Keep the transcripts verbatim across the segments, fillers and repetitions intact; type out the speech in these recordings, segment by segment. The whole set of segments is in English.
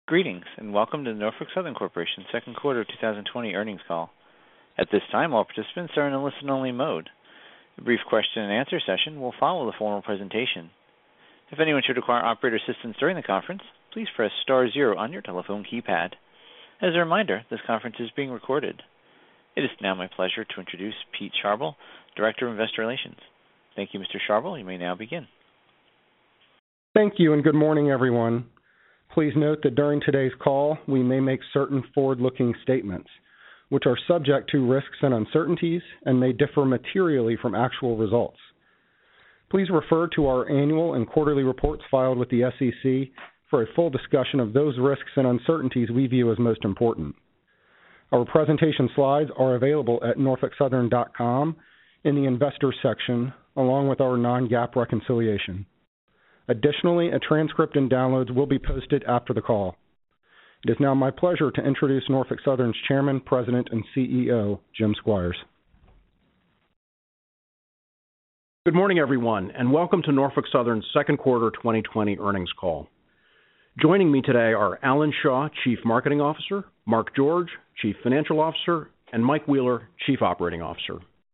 Greetings, and welcome to the Norfolk Southern Corporation second quarter twenty twenty earnings call. At this time, all participants are in a listen-only mode. A brief question-and-answer session will follow the formal presentation. If anyone should require operator assistance during the conference, please press star zero on your telephone keypad. As a reminder, this conference is being recorded. It is now my pleasure to introduce Pete Sharbel, Director of Investor Relations. Thank you, Mister Sharbel. You may now begin. Thank you, and good morning, everyone. Please note that during today's call, we may make certain forward-looking statements, which are subject to risks and uncertainties and may differ materially from actual results. Please refer to our annual and quarterly reports filed with the S E C for a full discussion of those risks and uncertainties we view as most important. Our presentation slides are available at norfolk southern dot com in the Investors section, along with our non-GAAP reconciliation. Additionally, a transcript and downloads will be posted after the call. It is now my pleasure to introduce Norfolk Southern's Chairman, President, and C E O, Jim Squires. Good morning, everyone, and welcome to Norfolk Southern's second quarter twenty twenty earnings call. Joining me today are Alan Shaw, Chief Marketing Officer, Mark George, Chief Financial Officer, and Mike Wheeler, Chief Operating Officer.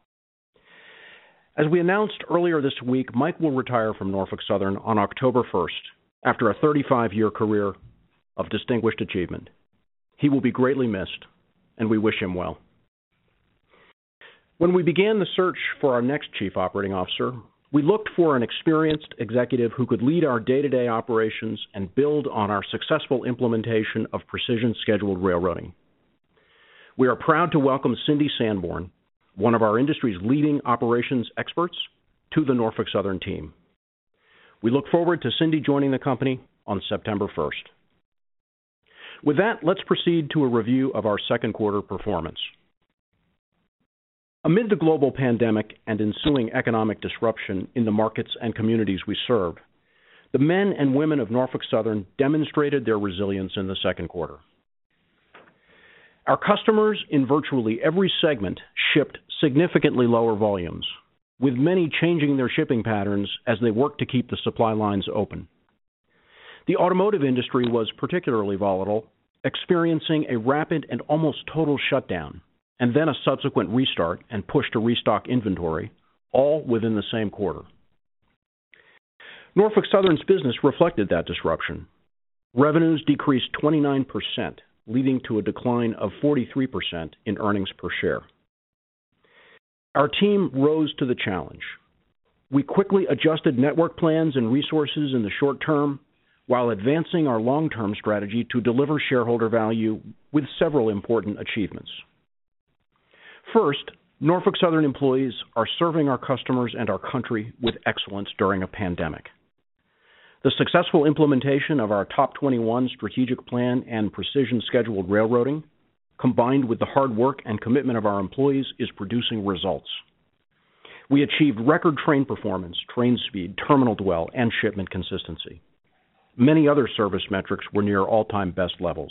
As we announced earlier this week, Mike will retire from Norfolk Southern on October first after a thirty-five-year career of distinguished achievement. He will be greatly missed, and we wish him well. When we began the search for our next Chief Operating Officer, we looked for an experienced executive who could lead our day-to-day operations and build on our successful implementation of precision scheduled railroading. We are proud to welcome Cindy Sanborn, one of our industry's leading operations experts, to the Norfolk Southern team. We look forward to Cindy joining the company on September first. With that, let's proceed to a review of our second quarter performance. Amid the global pandemic and ensuing economic disruption in the markets and communities we serve, the men and women of Norfolk Southern demonstrated their resilience in the second quarter. Our customers in virtually every segment shipped significantly lower volumes, with many changing their shipping patterns as they worked to keep the supply lines open. The automotive industry was particularly volatile, experiencing a rapid and almost total shutdown, and then a subsequent restart and push to restock inventory, all within the same quarter. Norfolk Southern's business reflected that disruption. Revenues decreased twenty-nine percent, leading to a decline of forty-three percent in earnings per share. Our team rose to the challenge. We quickly adjusted network plans and resources in the short term while advancing our long-term strategy to deliver shareholder value with several important achievements. First, Norfolk Southern employees are serving our customers and our country with excellence during a pandemic. The successful implementation of our Top twenty-one strategic plan and precision scheduled railroading, combined with the hard work and commitment of our employees, is producing results. We achieved record train performance, train speed, terminal dwell, and shipment consistency. Many other service metrics were near all-time best levels.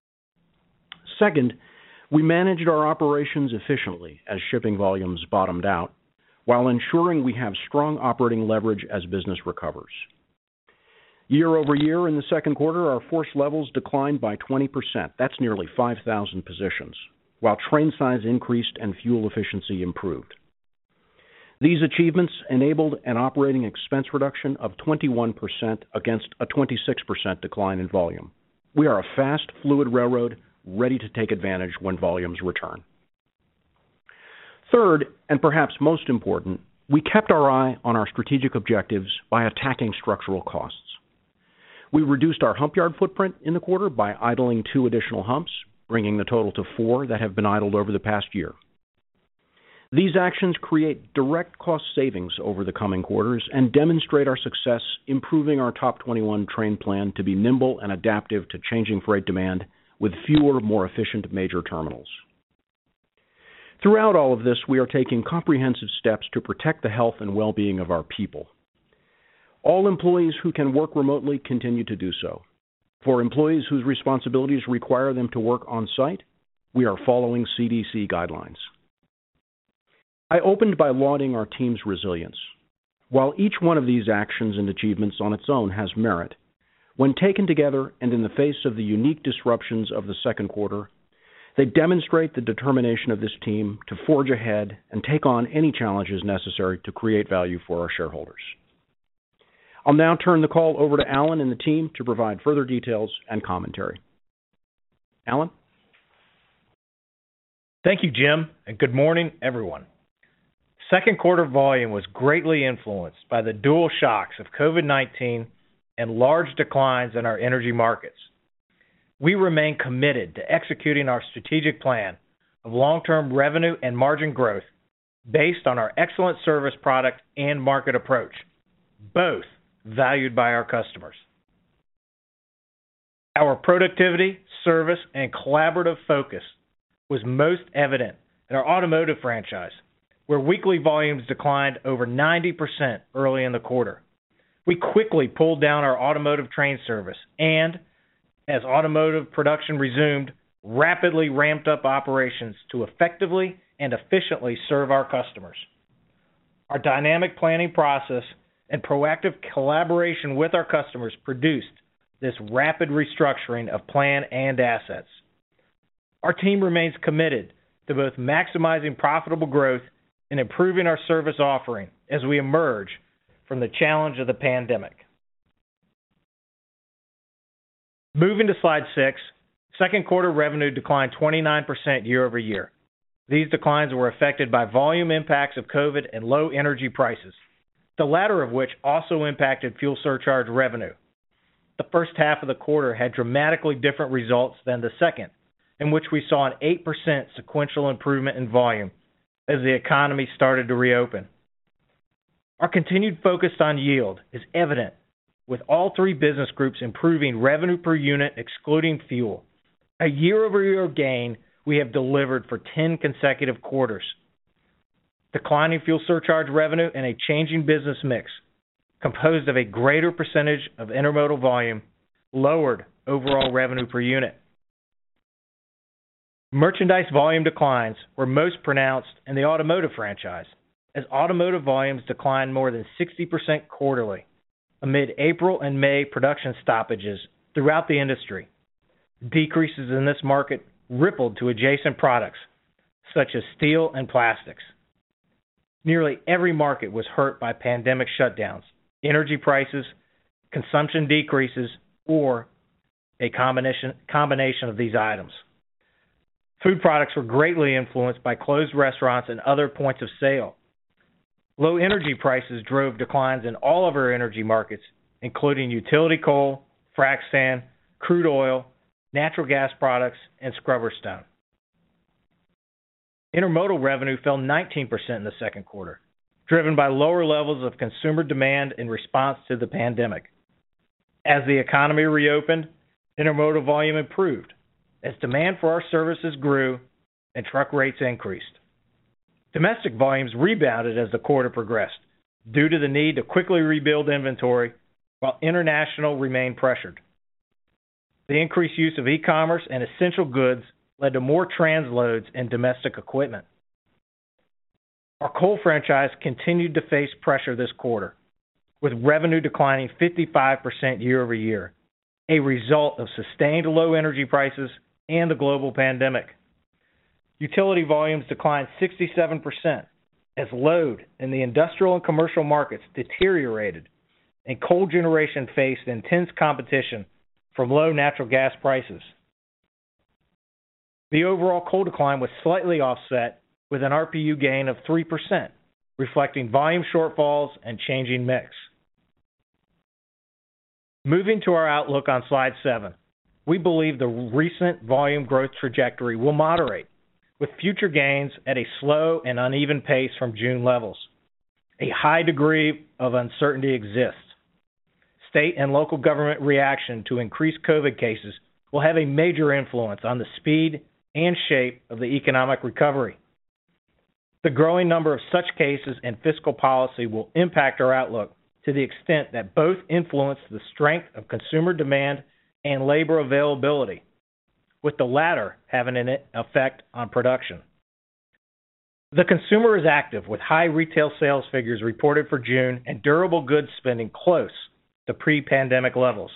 Second, we managed our operations efficiently as shipping volumes bottomed out, while ensuring we have strong operating leverage as business recovers. Year over year in the second quarter, our force levels declined by twenty percent. That's nearly five thousand positions, while train size increased and fuel efficiency improved. These achievements enabled an operating expense reduction of twenty-one percent against a twenty-six percent decline in volume. We are a fast, fluid railroad ready to take advantage when volumes return. Third, and perhaps most important, we kept our eye on our strategic objectives by attacking structural costs. We reduced our hump yard footprint in the quarter by idling two additional humps, bringing the total to four that have been idled over the past year. These actions create direct cost savings over the coming quarters and demonstrate our success improving our Top twenty-one train plan to be nimble and adaptive to changing freight demand with fewer, more efficient major terminals. Throughout all of this, we are taking comprehensive steps to protect the health and well-being of our people. All employees who can work remotely continue to do so. For employees whose responsibilities require them to work on site, we are following C D C guidelines. I opened by lauding our team's resilience. While each one of these actions and achievements on its own has merit, When taken together and in the face of the unique disruptions of the second quarter, they demonstrate the determination of this team to forge ahead and take on any challenges necessary to create value for our shareholders. I'll now turn the call over to Alan and the team to provide further details and commentary. Alan? Thank you, Jim, and good morning, everyone. Second quarter volume was greatly influenced by the dual shocks of COVID nineteen and large declines in our energy markets. We remain committed to executing our strategic plan of long-term revenue and margin growth based on our excellent service product and market approach, both valued by our customers. Our productivity, service, and collaborative focus was most evident in our automotive franchise, where weekly volumes declined over ninety percent early in the quarter. We quickly pulled down our automotive train service and, as automotive production resumed, rapidly ramped up operations to effectively and efficiently serve our customers. Our dynamic planning process and proactive collaboration with our customers produced this rapid restructuring of plan and assets. Our team remains committed to both maximizing profitable growth and improving our service offering as we emerge from the challenge of the pandemic. Moving to slide six, second quarter revenue declined twenty-nine percent year over year. These declines were affected by volume impacts of COVID and low energy prices, the latter of which also impacted fuel surcharge revenue. The first half of the quarter had dramatically different results than the second, in which we saw an eight percent sequential improvement in volume as the economy started to reopen. Our continued focus on yield is evident, with all three business groups improving revenue per unit excluding fuel, a year-over-year gain we have delivered for ten consecutive quarters. Declining fuel surcharge revenue and a changing business mix, composed of a greater percentage of intermodal volume, lowered overall revenue per unit. Merchandise volume declines were most pronounced in the automotive franchise, as automotive volumes declined more than sixty percent quarterly amid April and May production stoppages throughout the industry. Decreases in this market rippled to adjacent products, such as steel and plastics. Nearly every market was hurt by pandemic shutdowns, energy prices, consumption decreases, or a combination, combination of these items. Food products were greatly influenced by closed restaurants and other points of sale. Low energy prices drove declines in all of our energy markets, including utility coal, frac sand, crude oil, natural gas products, and scrubber stone. Intermodal revenue fell nineteen percent in the second quarter, driven by lower levels of consumer demand in response to the pandemic. As the economy reopened, intermodal volume improved as demand for our services grew and truck rates increased. Domestic volumes rebounded as the quarter progressed due to the need to quickly rebuild inventory, while international remained pressured. The increased use of e-commerce and essential goods led to more transloads in domestic equipment. Our coal franchise continued to face pressure this quarter, with revenue declining fifty-five percent year over year, a result of sustained low energy prices and the global pandemic. Utility volumes declined sixty-seven percent as load in the industrial and commercial markets deteriorated and coal generation faced intense competition from low natural gas prices. The overall coal decline was slightly offset with an R P U gain of three percent, reflecting volume shortfalls and changing mix. Moving to our outlook on slide seven, we believe the recent volume growth trajectory will moderate, with future gains at a slow and uneven pace from June levels. A high degree of uncertainty exists. State and local government reaction to increased COVID cases will have a major influence on the speed and shape of the economic recovery. The growing number of such cases and fiscal policy will impact our outlook to the extent that both influence the strength of consumer demand and labor availability, with the latter having an effect on production. The consumer is active, with high retail sales figures reported for June and durable goods spending close to pre-pandemic levels,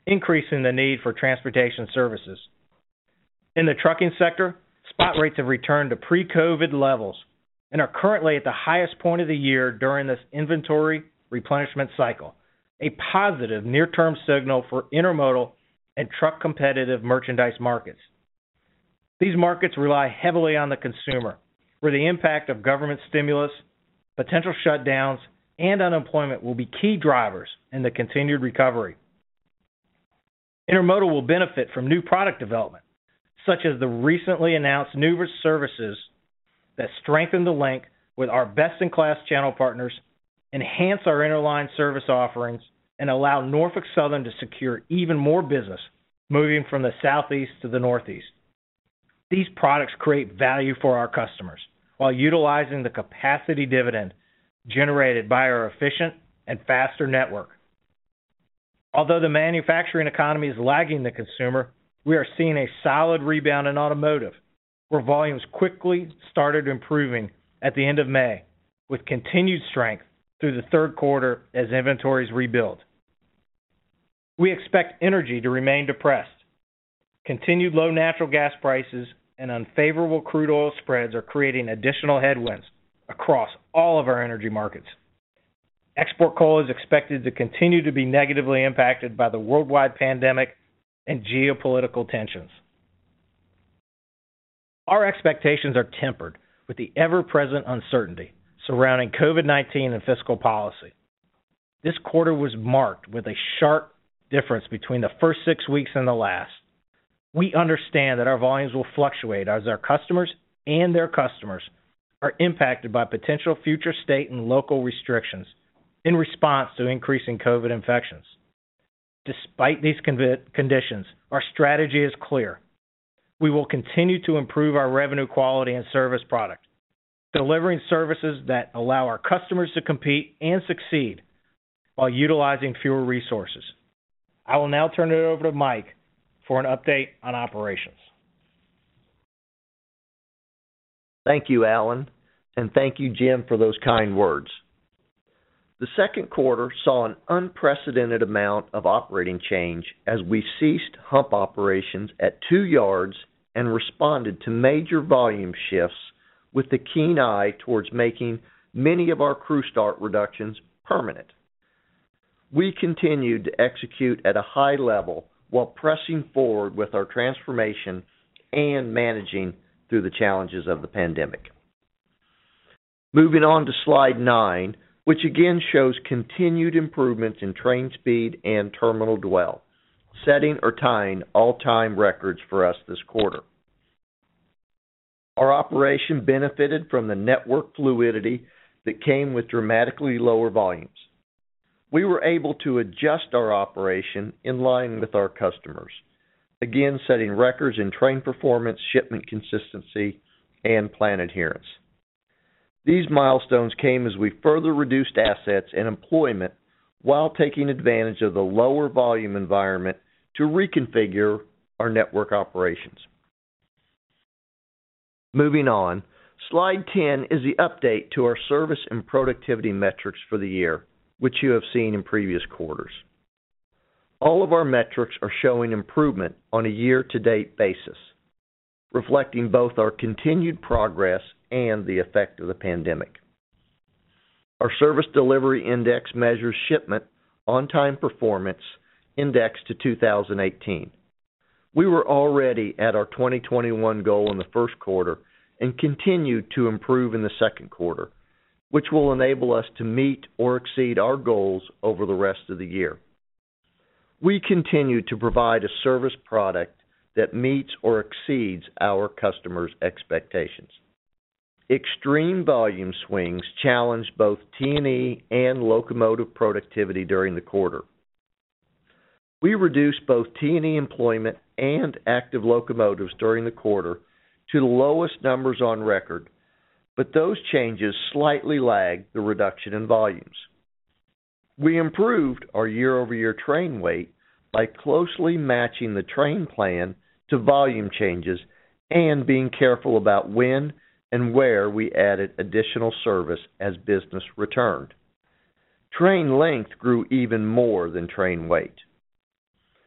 increasing the need for transportation services. In the trucking sector, spot rates have returned to pre-COVID levels and are currently at the highest point of the year during this inventory replenishment cycle, a positive near-term signal for intermodal and truck-competitive merchandise markets. These markets rely heavily on the consumer, where the impact of government stimulus, potential shutdowns, and unemployment will be key drivers in the continued recovery. Intermodal will benefit from new product development, such as the recently announced new services that strengthen the link with our best-in-class channel partners, enhance our interline service offerings, and allow Norfolk Southern to secure even more business moving from the Southeast to the Northeast. These products create value for our customers while utilizing the capacity dividend generated by our efficient and faster network. Although the manufacturing economy is lagging the consumer, we are seeing a solid rebound in automotive, where volumes quickly started improving at the end of May, with continued strength through the third quarter as inventories rebuild. We expect energy to remain depressed. Continued low natural gas prices and unfavorable crude oil spreads are creating additional headwinds across all of our energy markets. Export coal is expected to continue to be negatively impacted by the worldwide pandemic and geopolitical tensions. Our expectations are tempered with the ever-present uncertainty surrounding COVID nineteen and fiscal policy. This quarter was marked with a sharp difference between the first six weeks and the last. We understand that our volumes will fluctuate as our customers and their customers are impacted by potential future state and local restrictions in response to increasing COVID infections. Despite these conditions, our strategy is clear. We will continue to improve our revenue quality and service product, delivering services that allow our customers to compete and succeed while utilizing fewer resources. I will now turn it over to Mike for an update on operations. Thank you, Alan, and thank you, Jim, for those kind words. The second quarter saw an unprecedented amount of operating change as we ceased hump operations at two yards and responded to major volume shifts with the keen eye towards making many of our crew start reductions permanent. We continued to execute at a high level while pressing forward with our transformation and managing through the challenges of the pandemic. Moving on to slide nine, which again shows continued improvements in train speed and terminal dwell, setting or tying all-time records for us this quarter. Our operation benefited from the network fluidity that came with dramatically lower volumes. We were able to adjust our operation in line with our customers, again setting records in train performance, shipment consistency, and plan adherence. These milestones came as we further reduced assets and employment while taking advantage of the lower volume environment to reconfigure our network operations. Moving on, slide ten is the update to our service and productivity metrics for the year, which you have seen in previous quarters. All of our metrics are showing improvement on a year-to-date basis, reflecting both our continued progress and the effect of the pandemic. Our Service Delivery Index measures shipment on-time performance indexed to two thousand eighteen. We were already at our twenty twenty-one goal in the first quarter and continued to improve in the second quarter, which will enable us to meet or exceed our goals over the rest of the year. We continue to provide a service product that meets or exceeds our customers' expectations. Extreme volume swings challenged both T and E and locomotive productivity during the quarter. We reduced both T and E employment and active locomotives during the quarter to the lowest numbers on record, but those changes slightly lagged the reduction in volumes. We improved our year-over-year train weight by closely matching the train plan to volume changes and being careful about when and where we added additional service as business returned. Train length grew even more than train weight.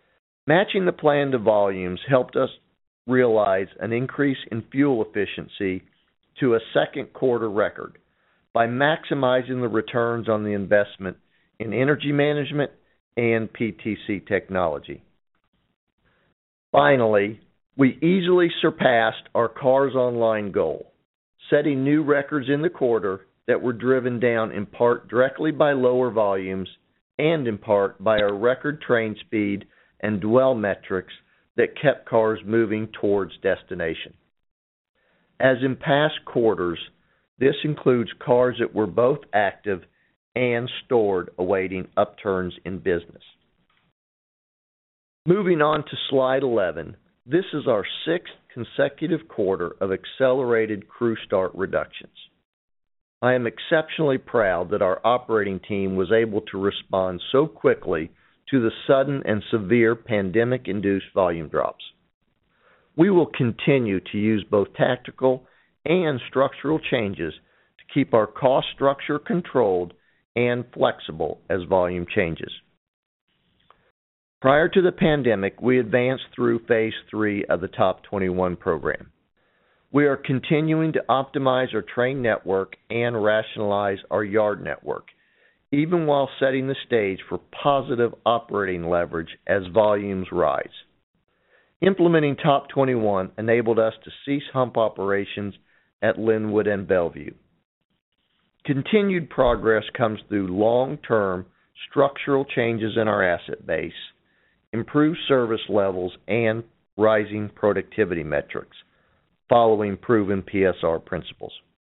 Matching the plan to volumes helped us realize an increase in fuel efficiency to a second quarter record by maximizing the returns on the investment in energy management and P T C technology. Finally, we easily surpassed our Cars Online goal, setting new records in the quarter that were driven down in part directly by lower volumes and in part by our record train speed and dwell metrics that kept cars moving towards destination. As in past quarters, this includes cars that were both active and stored awaiting upturns in business. Moving on to slide eleven, this is our sixth consecutive quarter of accelerated crew start reductions. I am exceptionally proud that our operating team was able to respond so quickly to the sudden and severe pandemic-induced volume drops. We will continue to use both tactical and structural changes to keep our cost structure controlled and flexible as volume changes. Prior to the pandemic, we advanced through phase three of the Top twenty-one program. We are continuing to optimize our train network and rationalize our yard network, even while setting the stage for positive operating leverage as volumes rise. Implementing Top twenty-one enabled us to cease hump operations at Linwood and Bellevue. Continued progress comes through long-term structural changes in our asset base, improved service levels, and rising productivity metrics, following proven P S R principles.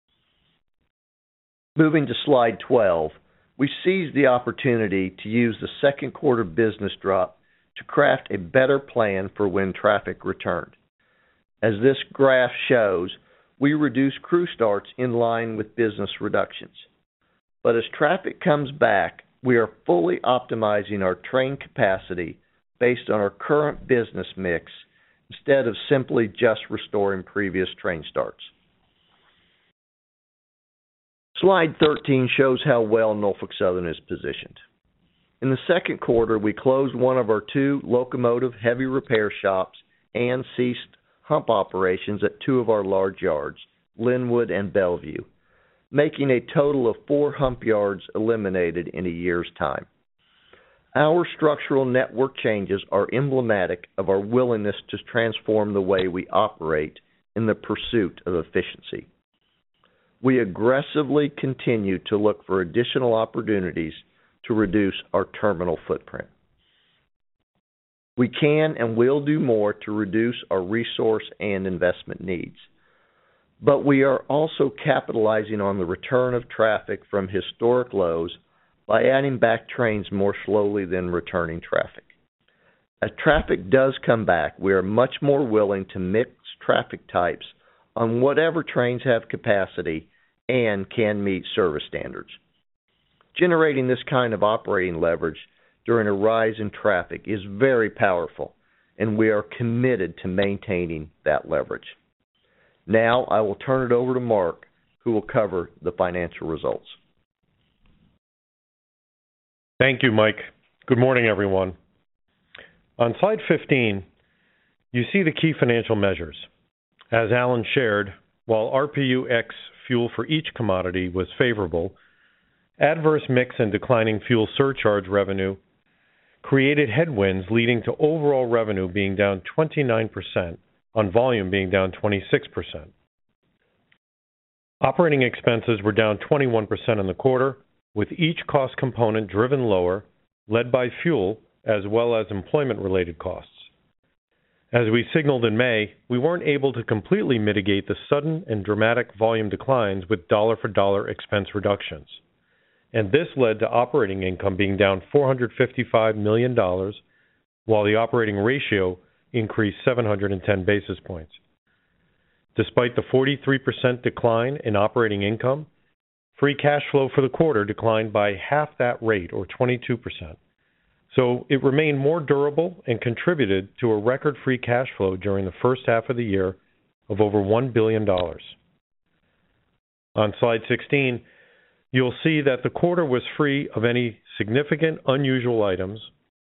Moving to slide twelve, we seized the opportunity to use the second quarter business drop to craft a better plan for when traffic returned. As this graph shows, we reduced crew starts in line with business reductions. But as traffic comes back, we are fully optimizing our train capacity based on our current business mix instead of simply just restoring previous train starts. Slide thirteen shows how well Norfolk Southern is positioned. In the second quarter, we closed one of our two locomotive heavy repair shops and ceased hump operations at two of our large yards, Linwood and Bellevue, making a total of four hump yards eliminated in a year's time. Our structural network changes are emblematic of our willingness to transform the way we operate in the pursuit of efficiency. We aggressively continue to look for additional opportunities to reduce our terminal footprint. We can and will do more to reduce our resource and investment needs. But we are also capitalizing on the return of traffic from historic lows by adding back trains more slowly than returning traffic. As traffic does come back, we are much more willing to mix traffic types on whatever trains have capacity and can meet service standards. Generating this kind of operating leverage during a rise in traffic is very powerful, and we are committed to maintaining that leverage. Now I will turn it over to Mark, who will cover the financial results. Thank you, Mike. Good morning, everyone. On slide fifteen, you see the key financial measures. As Alan shared, while R P U X fuel for each commodity was favorable, adverse mix and declining fuel surcharge revenue created headwinds, leading to overall revenue being down twenty-nine percent on volume being down twenty-six percent. Operating expenses were down twenty-one percent in the quarter, with each cost component driven lower, led by fuel as well as employment-related costs. As we signaled in May, we weren't able to completely mitigate the sudden and dramatic volume declines with dollar-for-dollar expense reductions. And this led to operating income being down four hundred fifty-five million dollars, while the operating ratio increased seven hundred ten basis points. Despite the forty-three percent decline in operating income, free cash flow for the quarter declined by half that rate, or twenty-two percent. So it remained more durable and contributed to a record free cash flow during the first half of the year of over one billion dollars. On slide sixteen, you'll see that the quarter was free of any significant unusual items,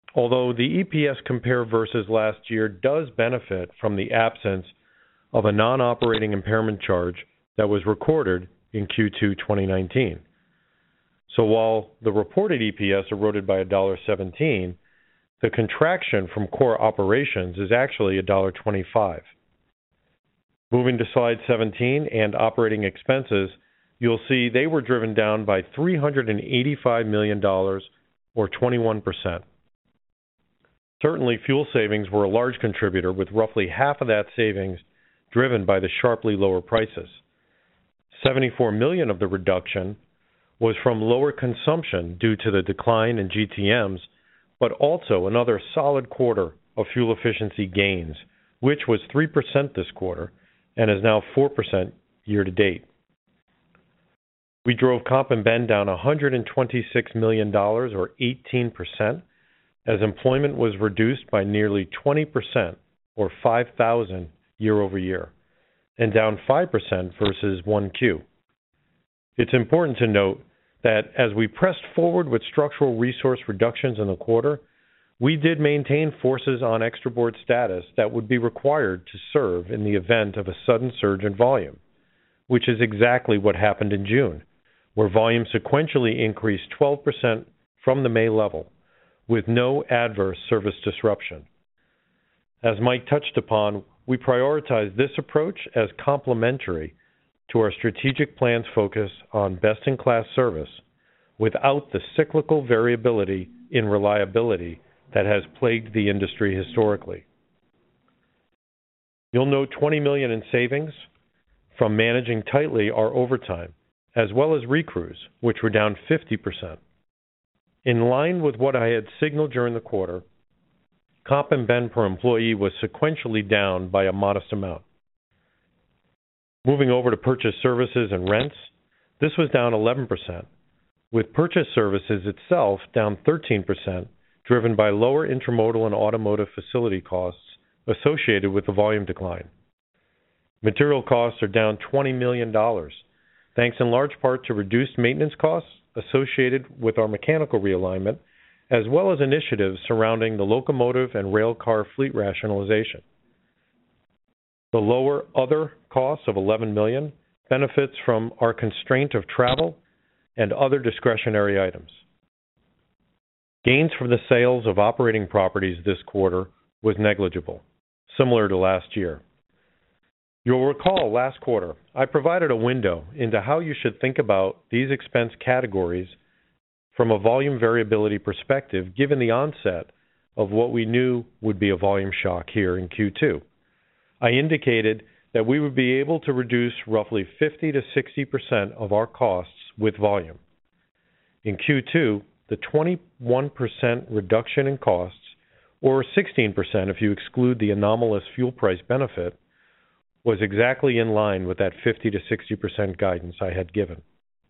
although the E P S compare versus last year does benefit from the absence of a non-operating impairment charge that was recorded in Q two twenty nineteen. So while the reported E P S eroded by one dollar seventeen, the contraction from core operations is actually one dollar twenty-five. Moving to slide seventeen and operating expenses, you'll see they were driven down by three hundred eighty-five million dollars or twenty-one percent. Certainly, fuel savings were a large contributor, with roughly half of that savings driven by the sharply lower prices. seventy-four million dollars of the reduction was from lower consumption due to the decline in G T Ms, but also another solid quarter of fuel efficiency gains, which was three percent this quarter and is now four percent year to date. We drove comp and ben down one hundred twenty-six million dollars or eighteen percent as employment was reduced by nearly twenty percent or five thousand year over year and down five percent versus one Q. It's important to note that as we pressed forward with structural resource reductions in the quarter, we did maintain forces on extra board status that would be required to serve in the event of a sudden surge in volume, which is exactly what happened in June, where volume sequentially increased twelve percent from the May level, with no adverse service disruption. As Mike touched upon, we prioritize this approach as complementary to our strategic plan's focus on best-in-class service without the cyclical variability in reliability that has plagued the industry historically. You'll note twenty million dollars in savings from managing tightly our overtime, as well as recrews, which were down fifty percent. In line with what I had signaled during the quarter, comp and ben per employee was sequentially down by a modest amount. Moving over to purchase services and rents, this was down eleven percent, with purchase services itself down thirteen percent, driven by lower intermodal and automotive facility costs associated with the volume decline. Material costs are down twenty million dollars, thanks in large part to reduced maintenance costs associated with our mechanical realignment, as well as initiatives surrounding the locomotive and rail car fleet rationalization. The lower other costs of eleven million dollars benefits from our constraint of travel and other discretionary items. Gains from the sales of operating properties this quarter was negligible, similar to last year. You'll recall last quarter, I provided a window into how you should think about these expense categories from a volume variability perspective, given the onset of what we knew would be a volume shock here in Q two. I indicated that we would be able to reduce roughly fifty to sixty percent of our costs with volume. In Q two, the twenty-one percent reduction in costs, or sixteen percent if you exclude the anomalous fuel price benefit, was exactly in line with that fifty to sixty percent guidance I had given.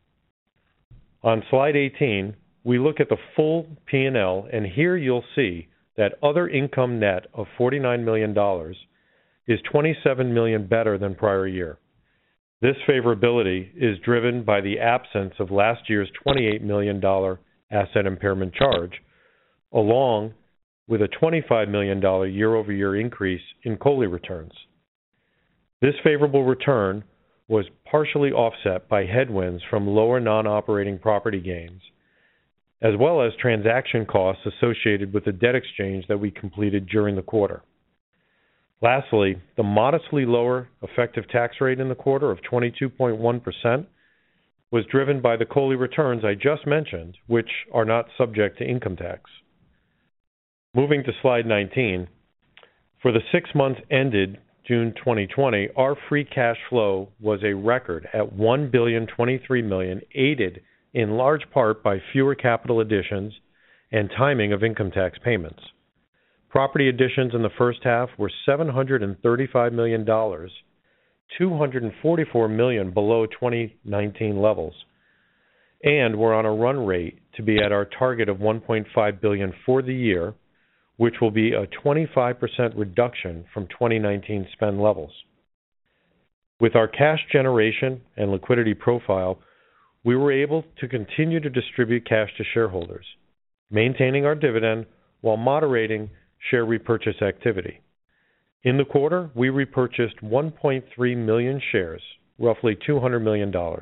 On slide eighteen, we look at the full P and L, and here you'll see that other income net of forty-nine million dollars is twenty-seven million dollars better than prior year. This favorability is driven by the absence of last year's twenty-eight million dollars asset impairment charge, along with a twenty-five million dollars year-over-year increase in C O L I returns. This favorable return was partially offset by headwinds from lower non-operating property gains, as well as transaction costs associated with the debt exchange that we completed during the quarter. Lastly, the modestly lower effective tax rate in the quarter of twenty-two point one percent was driven by the C O L I returns I just mentioned, which are not subject to income tax. Moving to slide nineteen, for the six months ended June twenty twenty, our free cash flow was a record at one billion twenty-three million dollars, aided in large part by fewer capital additions and timing of income tax payments. Property additions in the first half were seven hundred thirty-five million dollars, two hundred forty-four million dollars below twenty nineteen levels, and we're on a run rate to be at our target of one point five billion dollars for the year, which will be a twenty-five percent reduction from twenty nineteen spend levels. With our cash generation and liquidity profile, we were able to continue to distribute cash to shareholders, maintaining our dividend while moderating share repurchase activity. In the quarter, we repurchased one point three million shares, roughly two hundred million dollars.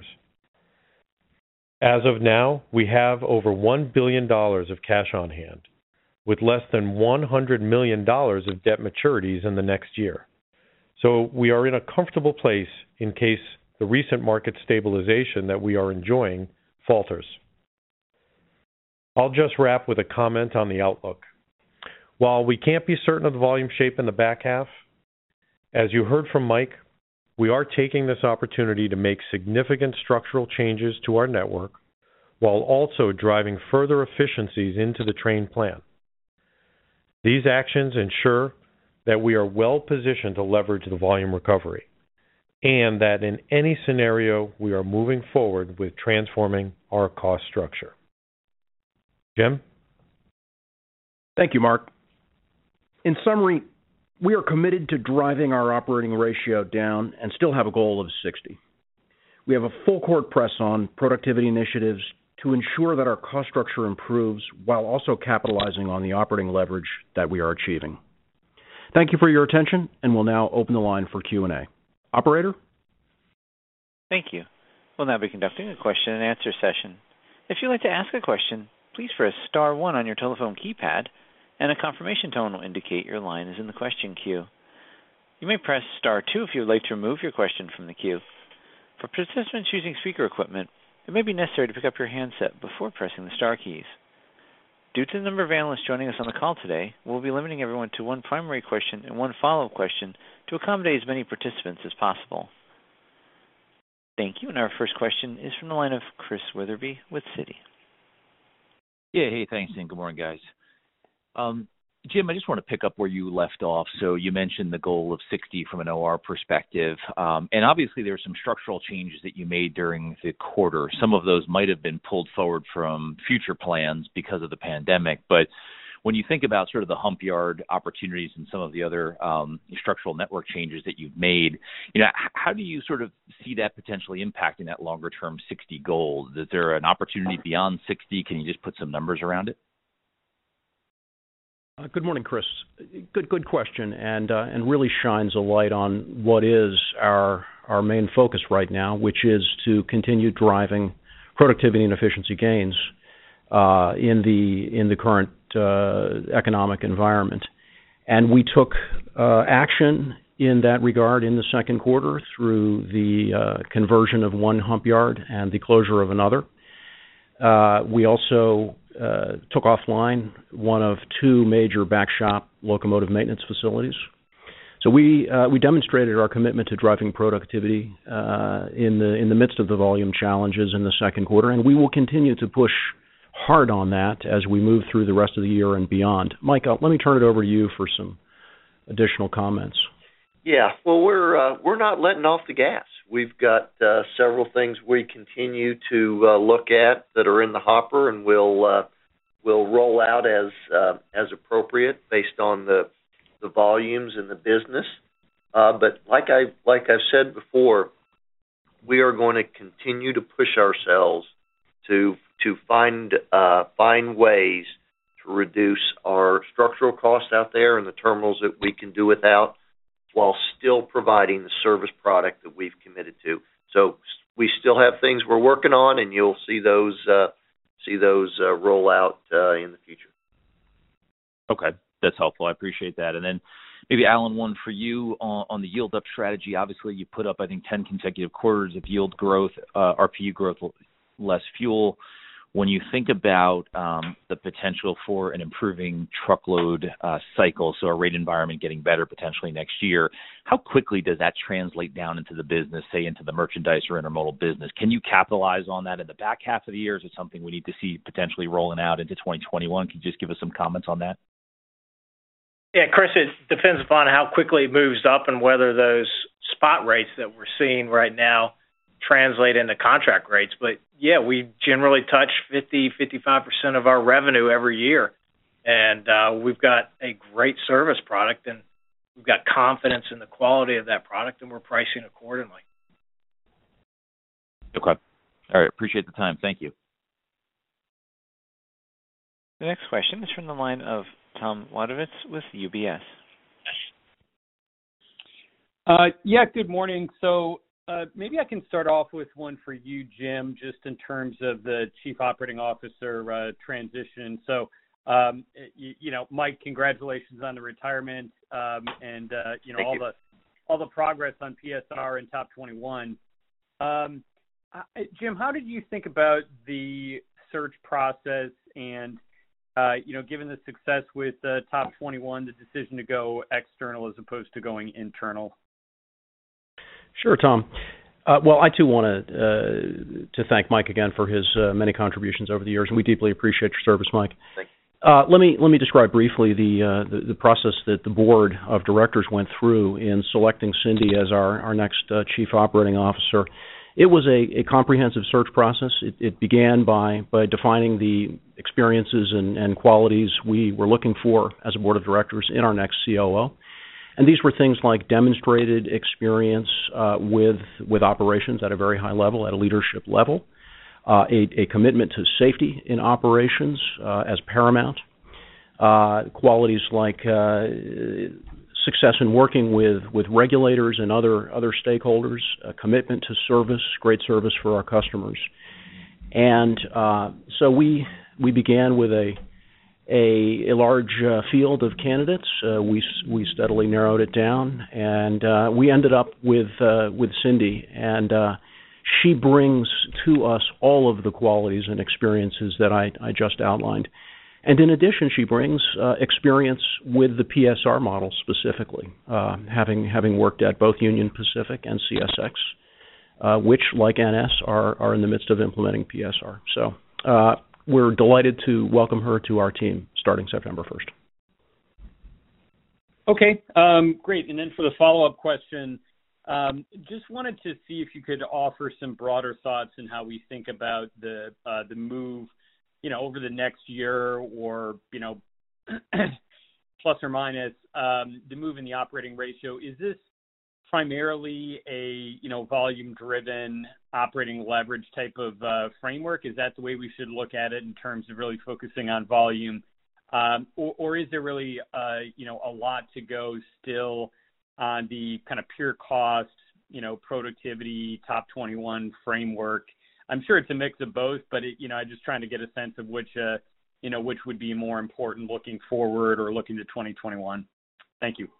As of now, we have over one billion dollars of cash on hand, with less than one hundred million dollars of debt maturities in the next year. So we are in a comfortable place in case the recent market stabilization that we are enjoying falters. I'll just wrap with a comment on the outlook. While we can't be certain of the volume shape in the back half, as you heard from Mike, we are taking this opportunity to make significant structural changes to our network while also driving further efficiencies into the train plan. These actions ensure that we are well positioned to leverage the volume recovery and that in any scenario we are moving forward with transforming our cost structure. Jim? Thank you, Mark. In summary, we are committed to driving our operating ratio down and still have a goal of sixty. We have a full court press on productivity initiatives to ensure that our cost structure improves while also capitalizing on the operating leverage that we are achieving. Thank you for your attention, and we'll now open the line for Q and A. Operator? Thank you. We'll now be conducting a question and answer session. If you'd like to ask a question, please press star one on your telephone keypad, and a confirmation tone will indicate your line is in the question queue. You may press star two if you would like to remove your question from the queue. For participants using speaker equipment, it may be necessary to pick up your handset before pressing the star keys. Due to the number of analysts joining us on the call today, we'll be limiting everyone to one primary question and one follow-up question to accommodate as many participants as possible. Thank you. And our first question is from the line of Chris Wetherbee with Citi. Yeah, hey, thanks, and good morning, guys. Um, Jim, I just want to pick up where you left off. So you mentioned the goal of sixty from an O R perspective, um, and obviously there were some structural changes that you made during the quarter. Some of those might have been pulled forward from future plans because of the pandemic, but when you think about sort of the hump yard opportunities and some of the other um, structural network changes that you've made, you know, how do you sort of see that potentially impacting that longer-term sixty goal? Is there an opportunity beyond sixty? Can you just put some numbers around it? Uh, good morning, Chris. Good, good question, and uh, and really shines a light on what is our our main focus right now, which is to continue driving productivity and efficiency gains uh, in the in the current uh, economic environment. And we took uh, action in that regard in the second quarter through the uh, conversion of one hump yard and the closure of another. Uh, we also uh, took offline one of two major back shop locomotive maintenance facilities. So we uh, we demonstrated our commitment to driving productivity uh, in the in the midst of the volume challenges in the second quarter, and we will continue to push hard on that as we move through the rest of the year and beyond. Mike, uh, let me turn it over to you for some additional comments. Yeah, well, we're uh, we're not letting off the gas. We've got uh, several things we continue to uh, look at that are in the hopper, and we'll uh, we'll roll out as uh, as appropriate based on the the volumes in the business. Uh, but like I like I've said before, we are going to continue to push ourselves to to find uh, find ways to reduce our structural costs out there in the terminals that we can do without, while still providing the service product that we've committed to. So we still have things we're working on, and you'll see those uh, see those uh, roll out uh, in the future. Okay, that's helpful. I appreciate that. And then maybe, Alan, one for you on, on the yield up strategy. Obviously, you put up, I think, ten consecutive quarters of yield growth, uh, R P U growth, less fuel. When you think about um, the potential for an improving truckload uh, cycle, so a rate environment getting better potentially next year, how quickly does that translate down into the business, say into the merchandise or intermodal business? Can you capitalize on that in the back half of the year? Is it something we need to see potentially rolling out into twenty twenty-one? Can you just give us some comments on that? Yeah, Chris, it depends upon how quickly it moves up and whether those spot rates that we're seeing right now translate into contract rates. But yeah, we generally touch fifty, fifty-five percent of our revenue every year. And uh, we've got a great service product, and we've got confidence in the quality of that product, and we're pricing accordingly. Okay. All right. Appreciate the time. Thank you. The next question is from the line of Tom Wadewitz with U B S. Uh, yeah, good morning. So uh, maybe I can start off with one for you, Jim, just in terms of the Chief Operating Officer uh, transition. So, um, you, you know, Mike, congratulations on the retirement um, and, uh, you know, Thank all you. the all the progress on P S R and Top twenty-one. Um, I, Jim, how did you think about the search process and, uh, you know, given the success with uh, Top twenty-one, the decision to go external as opposed to going internal? Sure, Tom. Uh, well, I too want to uh, to thank Mike again for his uh, many contributions over the years, and we deeply appreciate your service, Mike. Thank Uh, let me let me describe briefly the, uh, the the process that the board of directors went through in selecting Cindy as our our next uh, chief operating officer. It was a, a comprehensive search process. It, it began by by defining the experiences and, and qualities we were looking for as a board of directors in our next C O O. And these were things like demonstrated experience uh, with with operations at a very high level, at a leadership level, uh, a, a commitment to safety in operations uh, as paramount, uh, qualities like uh, success in working with, with regulators and other other stakeholders, a commitment to service, great service for our customers. And uh, so we we began with a A, a large uh, field of candidates. Uh, we we steadily narrowed it down, and uh, we ended up with uh, with Cindy, and uh, she brings to us all of the qualities and experiences that I, I just outlined. And in addition, she brings uh, experience with the P S R model specifically, uh, having having worked at both Union Pacific and C S X, uh, which, like N S, are are in the midst of implementing P S R. So. Uh, We're delighted to welcome her to our team starting September first. Okay, um, great. And then for the follow-up question, um, just wanted to see if you could offer some broader thoughts on how we think about the uh, the move, you know, over the next year or, you know, plus or minus, um, the move in the operating ratio. Is this primarily a, you know, volume-driven operating leverage type of uh, framework? Is that the way we should look at it in terms of really focusing on volume? Um, or, or is there really, uh, you know, a lot to go still on the kind of pure cost, you know, productivity, Top twenty-one framework? I'm sure it's a mix of both, but, it, you know, I'm just trying to get a sense of which, uh, you know, which would be more important looking forward or looking to twenty twenty-one. Thank you.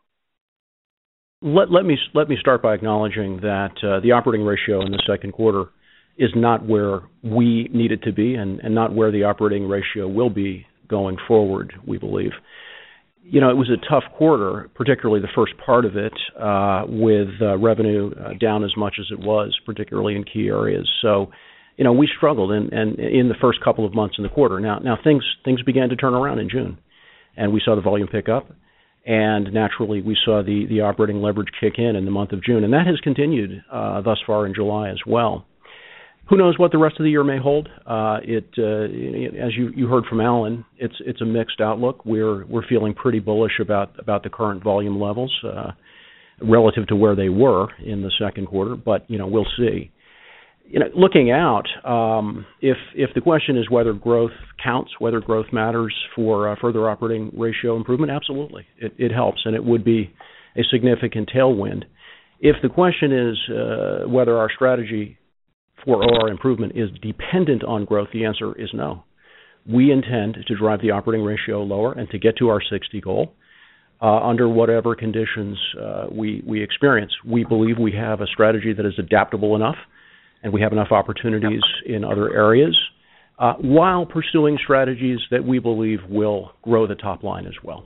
Let, let me let me start by acknowledging that uh, the operating ratio in the second quarter is not where we need it to be, and, and not where the operating ratio will be going forward, we believe. You know, it was a tough quarter, particularly the first part of it, uh, with uh, revenue uh, down as much as it was, particularly in key areas. So, you know, we struggled in, in, in the first couple of months in the quarter. Now, now things things began to turn around in June, and we saw the volume pick up. And naturally, we saw the, the operating leverage kick in in the month of June, and that has continued uh, thus far in July as well. Who knows what the rest of the year may hold? Uh, it, uh, as you, you heard from Alan, it's it's a mixed outlook. We're we're feeling pretty bullish about about the current volume levels uh, relative to where they were in the second quarter, but you know we'll see. You know, looking out, um, if if the question is whether growth counts, whether growth matters for uh, further operating ratio improvement, absolutely, it, it helps, and it would be a significant tailwind. If the question is uh, whether our strategy for O R improvement is dependent on growth, the answer is no. We intend to drive the operating ratio lower and to get to our sixty goal uh, under whatever conditions uh, we we experience. We believe we have a strategy that is adaptable enough, and we have enough opportunities in other areas, uh, while pursuing strategies that we believe will grow the top line as well.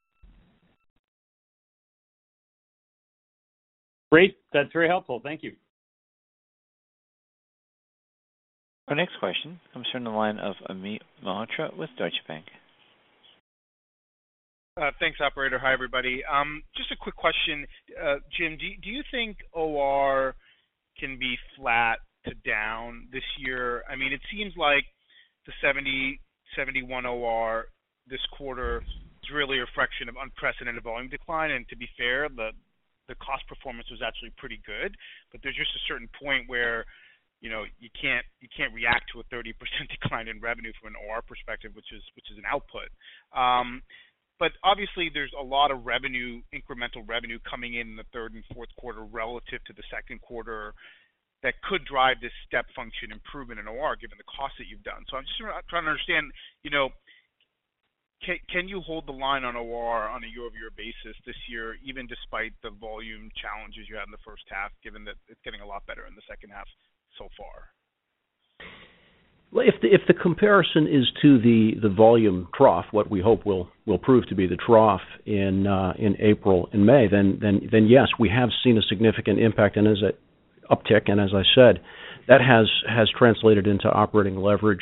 Great. That's very helpful. Thank you. Our next question comes from the line of Amit Mehrotra with Deutsche Bank. Uh, thanks, operator. Hi, everybody. Um, just a quick question. Uh, Jim, do, do you think O R can be flat to down this year? I mean, it seems like the seventy, seventy-one O R this quarter is really a reflection of unprecedented volume decline. And to be fair, the the cost performance was actually pretty good. But there's just a certain point where, you know, you can't you can't react to a thirty percent decline in revenue from an O R perspective, which is which is an output. Um, but obviously there's a lot of revenue, incremental revenue coming in in the third and fourth quarter relative to the second quarter that could drive this step function improvement in O R given the cost that you've done. So I'm just trying to understand, you know, can, can you hold the line on O R on a year-over-year basis this year, even despite the volume challenges you had in the first half, given that it's getting a lot better in the second half so far? Well, if the, if the comparison is to the, the volume trough, what we hope will, will prove to be the trough in uh, in April and May, then then then yes, we have seen a significant impact, and as a uptick, and as I said, that has has translated into operating leverage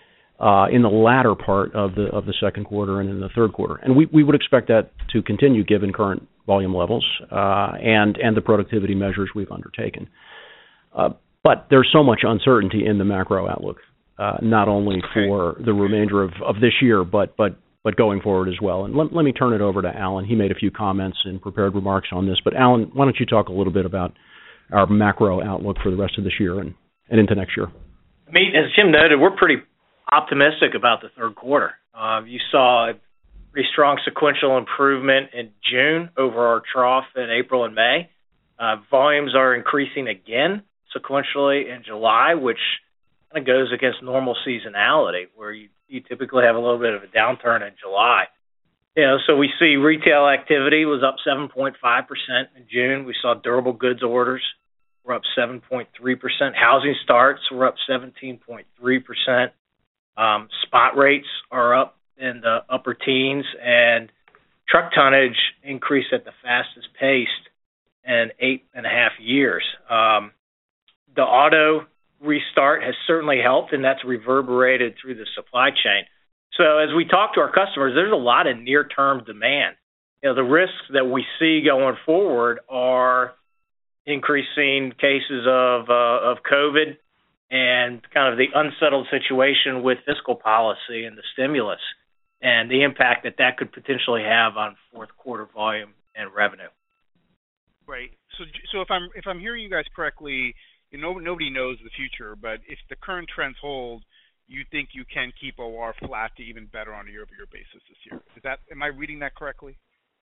uh, in the latter part of the of the second quarter and in the third quarter, and we, we would expect that to continue given current volume levels uh, and and the productivity measures we've undertaken. Uh, but there's so much uncertainty in the macro outlook, uh, not only for the remainder of, of this year, but but but going forward as well. And let, let me turn it over to Alan. He made a few comments and prepared remarks on this, but Alan, why don't you talk a little bit about our macro outlook for the rest of this year and, and into next year? I mean, as Jim noted, we're pretty optimistic about the third quarter. Uh, you saw a pretty strong sequential improvement in June over our trough in April and May. Uh, volumes are increasing again sequentially in July, which kind of goes against normal seasonality, where you, you typically have a little bit of a downturn in July. You know, so we see retail activity was up seven point five percent in June. We saw durable goods orders were up seven point three percent. Housing starts were up seventeen point three percent. Um, spot rates are up in the upper teens, and truck tonnage increased at the fastest pace in eight and a half years. Um, the auto restart has certainly helped, and that's reverberated through the supply chain. So as we talk to our customers, there's a lot of near-term demand. You know, the risks that we see going forward are increasing cases of uh, of COVID and kind of the unsettled situation with fiscal policy and the stimulus and the impact that that could potentially have on fourth quarter volume and revenue. Right. So, so if I'm if I'm hearing you guys correctly, you know, nobody knows the future, but if the current trends hold, you think you can keep O R flat to even better on a year-over-year basis this year. Is that, am I reading that correctly?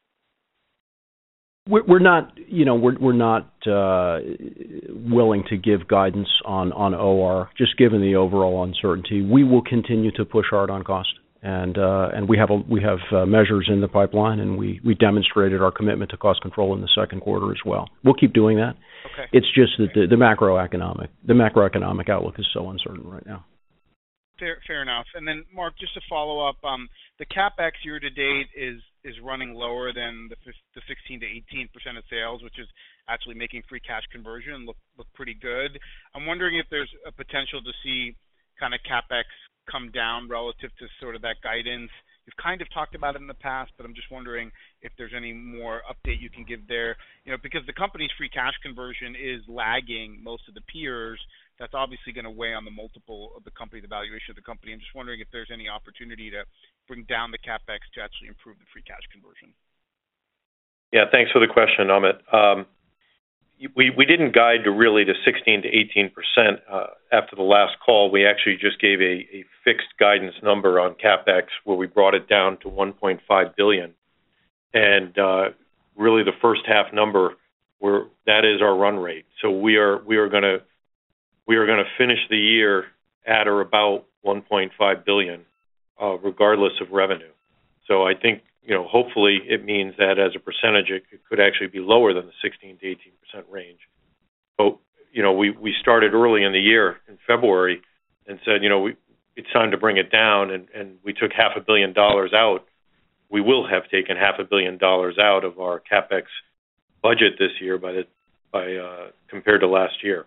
We're, we're not, you know, we're we're not uh, willing to give guidance on, on O R, just given the overall uncertainty. We will continue to push hard on cost, and uh, and we have a, we have uh, measures in the pipeline, and we, we demonstrated our commitment to cost control in the second quarter as well. We'll keep doing that. Okay. It's just that the, the macroeconomic the macroeconomic outlook is so uncertain right now. Fair, fair enough. And then, Mark, just to follow up, um, the CapEx year to date is is running lower than the the sixteen to eighteen percent of sales, which is actually making free cash conversion look look pretty good. I'm wondering if there's a potential to see kind of CapEx come down relative to sort of that guidance. You've kind of talked about it in the past, but I'm just wondering if there's any more update you can give there. You know, because the company's free cash conversion is lagging most of the peers. That's obviously going to weigh on the multiple of the company, the valuation of the company. I'm just wondering if there's any opportunity to bring down the CapEx to actually improve the free cash conversion. Yeah, thanks for the question, Amit. Um, we we didn't guide to really to sixteen to eighteen percent uh, after the last call. We actually just gave a, a fixed guidance number on CapEx where we brought it down to one point five billion dollars, and uh, really the first half number, where that is our run rate. So we are we are going to We are going to finish the year at or about one point five billion dollars, uh, regardless of revenue. So I think, you know, hopefully it means that as a percentage, it could actually be lower than the sixteen to eighteen percent range. But, you know, we, we started early in the year in February and said, you know, we, it's time to bring it down, and, and we took half a billion dollars out. We will have taken half a billion dollars out of our CapEx budget this year by the by uh, compared to last year.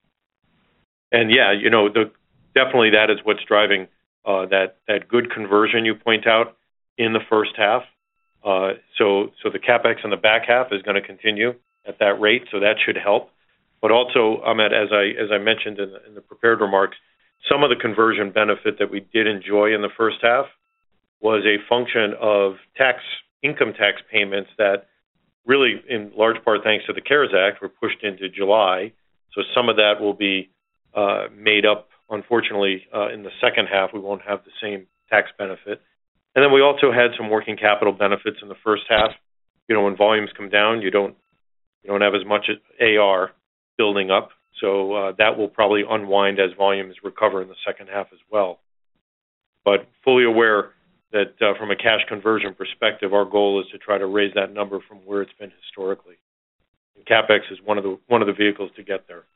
And yeah, you know, the, definitely that is what's driving uh, that that good conversion you point out in the first half. Uh, so so the CapEx in the back half is going to continue at that rate, so that should help. But also, Ahmed, as I as I mentioned in the, in the prepared remarks, some of the conversion benefit that we did enjoy in the first half was a function of tax income tax payments that really, in large part thanks to the CARES Act, were pushed into July. So some of that will be uh, made up, unfortunately, uh, in the second half. We won't have the same tax benefit. And then we also had some working capital benefits in the first half. You know, when volumes come down, you don't you don't have as much A R building up. So uh, that will probably unwind as volumes recover in the second half as well. But fully aware that uh, from a cash conversion perspective, our goal is to try to raise that number from where it's been historically. And CapEx is one of the one of the vehicles to get there.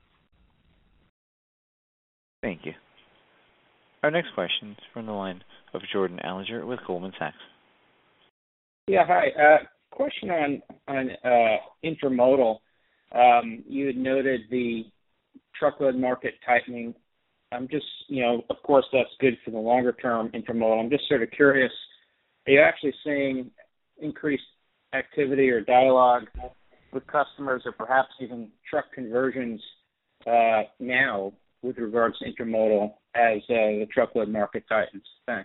Thank you. Our next question is from the line of Jordan Alliger with Goldman Sachs. Yeah, hi. Uh, question on on uh, intermodal. Um, you had noted the truckload market tightening. I'm just, you know, of course that's good for the longer term intermodal. I'm just sort of curious, are you actually seeing increased activity or dialogue with customers or perhaps even truck conversions uh, now with regards to intermodal as uh, the truckload market tightens? Thanks.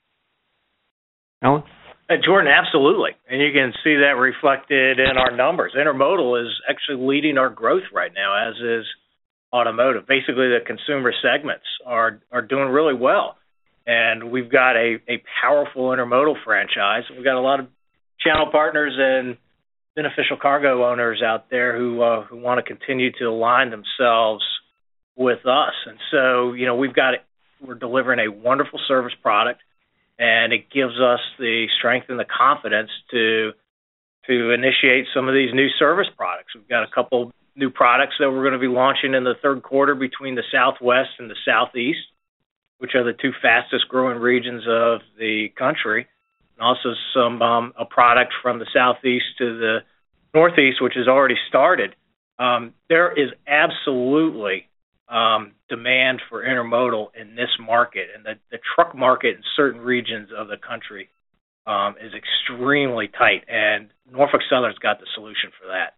Alan? Uh, Jordan, absolutely. And you can see that reflected in our numbers. Intermodal is actually leading our growth right now, as is automotive. Basically, the consumer segments are are doing really well. And we've got a, a powerful intermodal franchise. We've got a lot of channel partners and beneficial cargo owners out there who uh, who want to continue to align themselves with us. And so, you know, we've got we're delivering a wonderful service product, and it gives us the strength and the confidence to to initiate some of these new service products. We've got a couple new products that we're going to be launching in the third quarter between the Southwest and the Southeast, which are the two fastest growing regions of the country, and also some um, a product from the Southeast to the Northeast, which has already started. Um, there is absolutely um, demand for intermodal in this market, and the, the truck market in certain regions of the country um, is extremely tight, and Norfolk Southern's got the solution for that.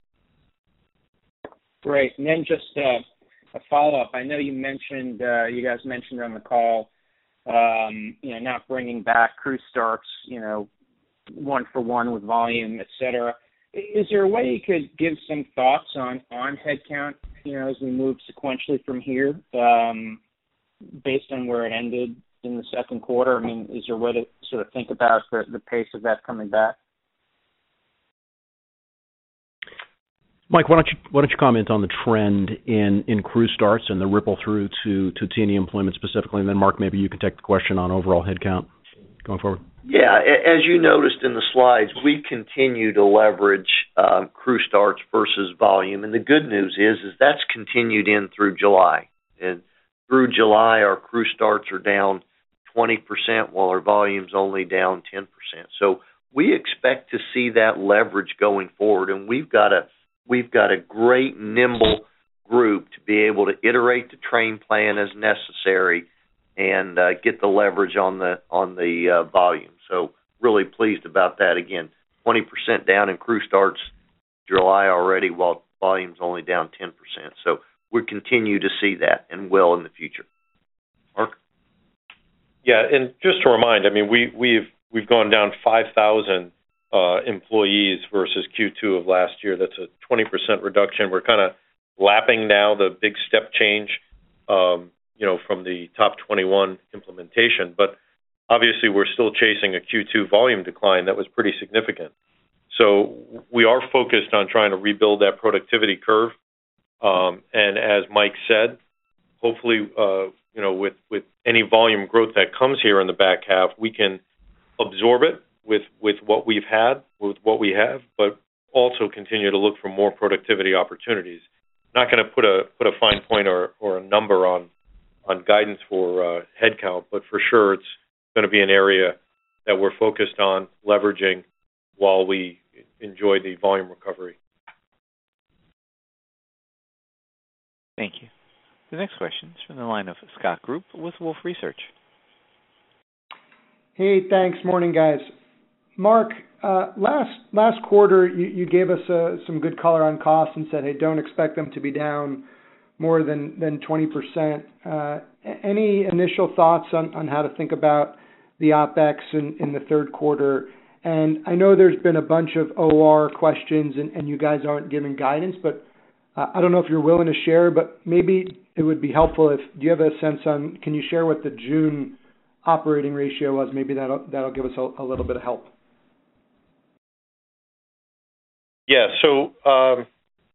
Great. And then just uh, a follow-up. I know you mentioned, uh, you guys mentioned on the call, um, you know, not bringing back crew starts, you know, one for one with volume, et cetera. Is there a way you could give some thoughts on, on headcount, you know, as we move sequentially from here, um, based on where it ended in the second quarter? I mean, is there a way to sort of think about the, the pace of that coming back? Mike, why don't you why don't you comment on the trend in, in crew starts and the ripple through to, to T and E employment specifically, and then Mark, maybe you can take the question on overall headcount going forward. Yeah, as you noticed in the slides, we continue to leverage um, crew starts versus volume, and the good news is is that's continued in through July. And through July, our crew starts are down twenty percent, while our volume's only down ten percent. So we expect to see that leverage going forward, and we've got a We've got a great, nimble group to be able to iterate the train plan as necessary and uh, get the leverage on the on the uh, volume. So really pleased about that. Again, twenty percent down in crew starts July already, while volume's only down ten percent. So we'll continue to see that and will in the future. Mark? Yeah, and just to remind, I mean, we, we've we've gone down five thousand Uh, employees versus Q two of last year. That's a twenty percent reduction. We're kind of lapping now the big step change, um, you know, from the top twenty-one implementation. But obviously, we're still chasing a Q two volume decline that was pretty significant. So we are focused on trying to rebuild that productivity curve. Um, and as Mike said, hopefully, uh, you know, with with any volume growth that comes here in the back half, we can absorb it with with what we've had, with what we have, but also continue to look for more productivity opportunities. Not going to put a put a fine point or, or a number on on guidance for uh, headcount, but for sure it's going to be an area that we're focused on leveraging while we enjoy the volume recovery. Thank you. The next question is from the line of Scott Group with Wolfe Research. Hey, thanks. Morning, guys. Mark, uh, last last quarter, you, you gave us uh, some good color on costs and said, hey, don't expect them to be down more than, than twenty percent. Uh, any initial thoughts on, on how to think about the OpEx in, in the third quarter? And I know there's been a bunch of O R questions, and, and you guys aren't giving guidance, but uh, I don't know if you're willing to share, but maybe it would be helpful if, do you have a sense on, can you share what the June operating ratio was. Maybe that'll that'll give us a, a little bit of help. Yeah, so um,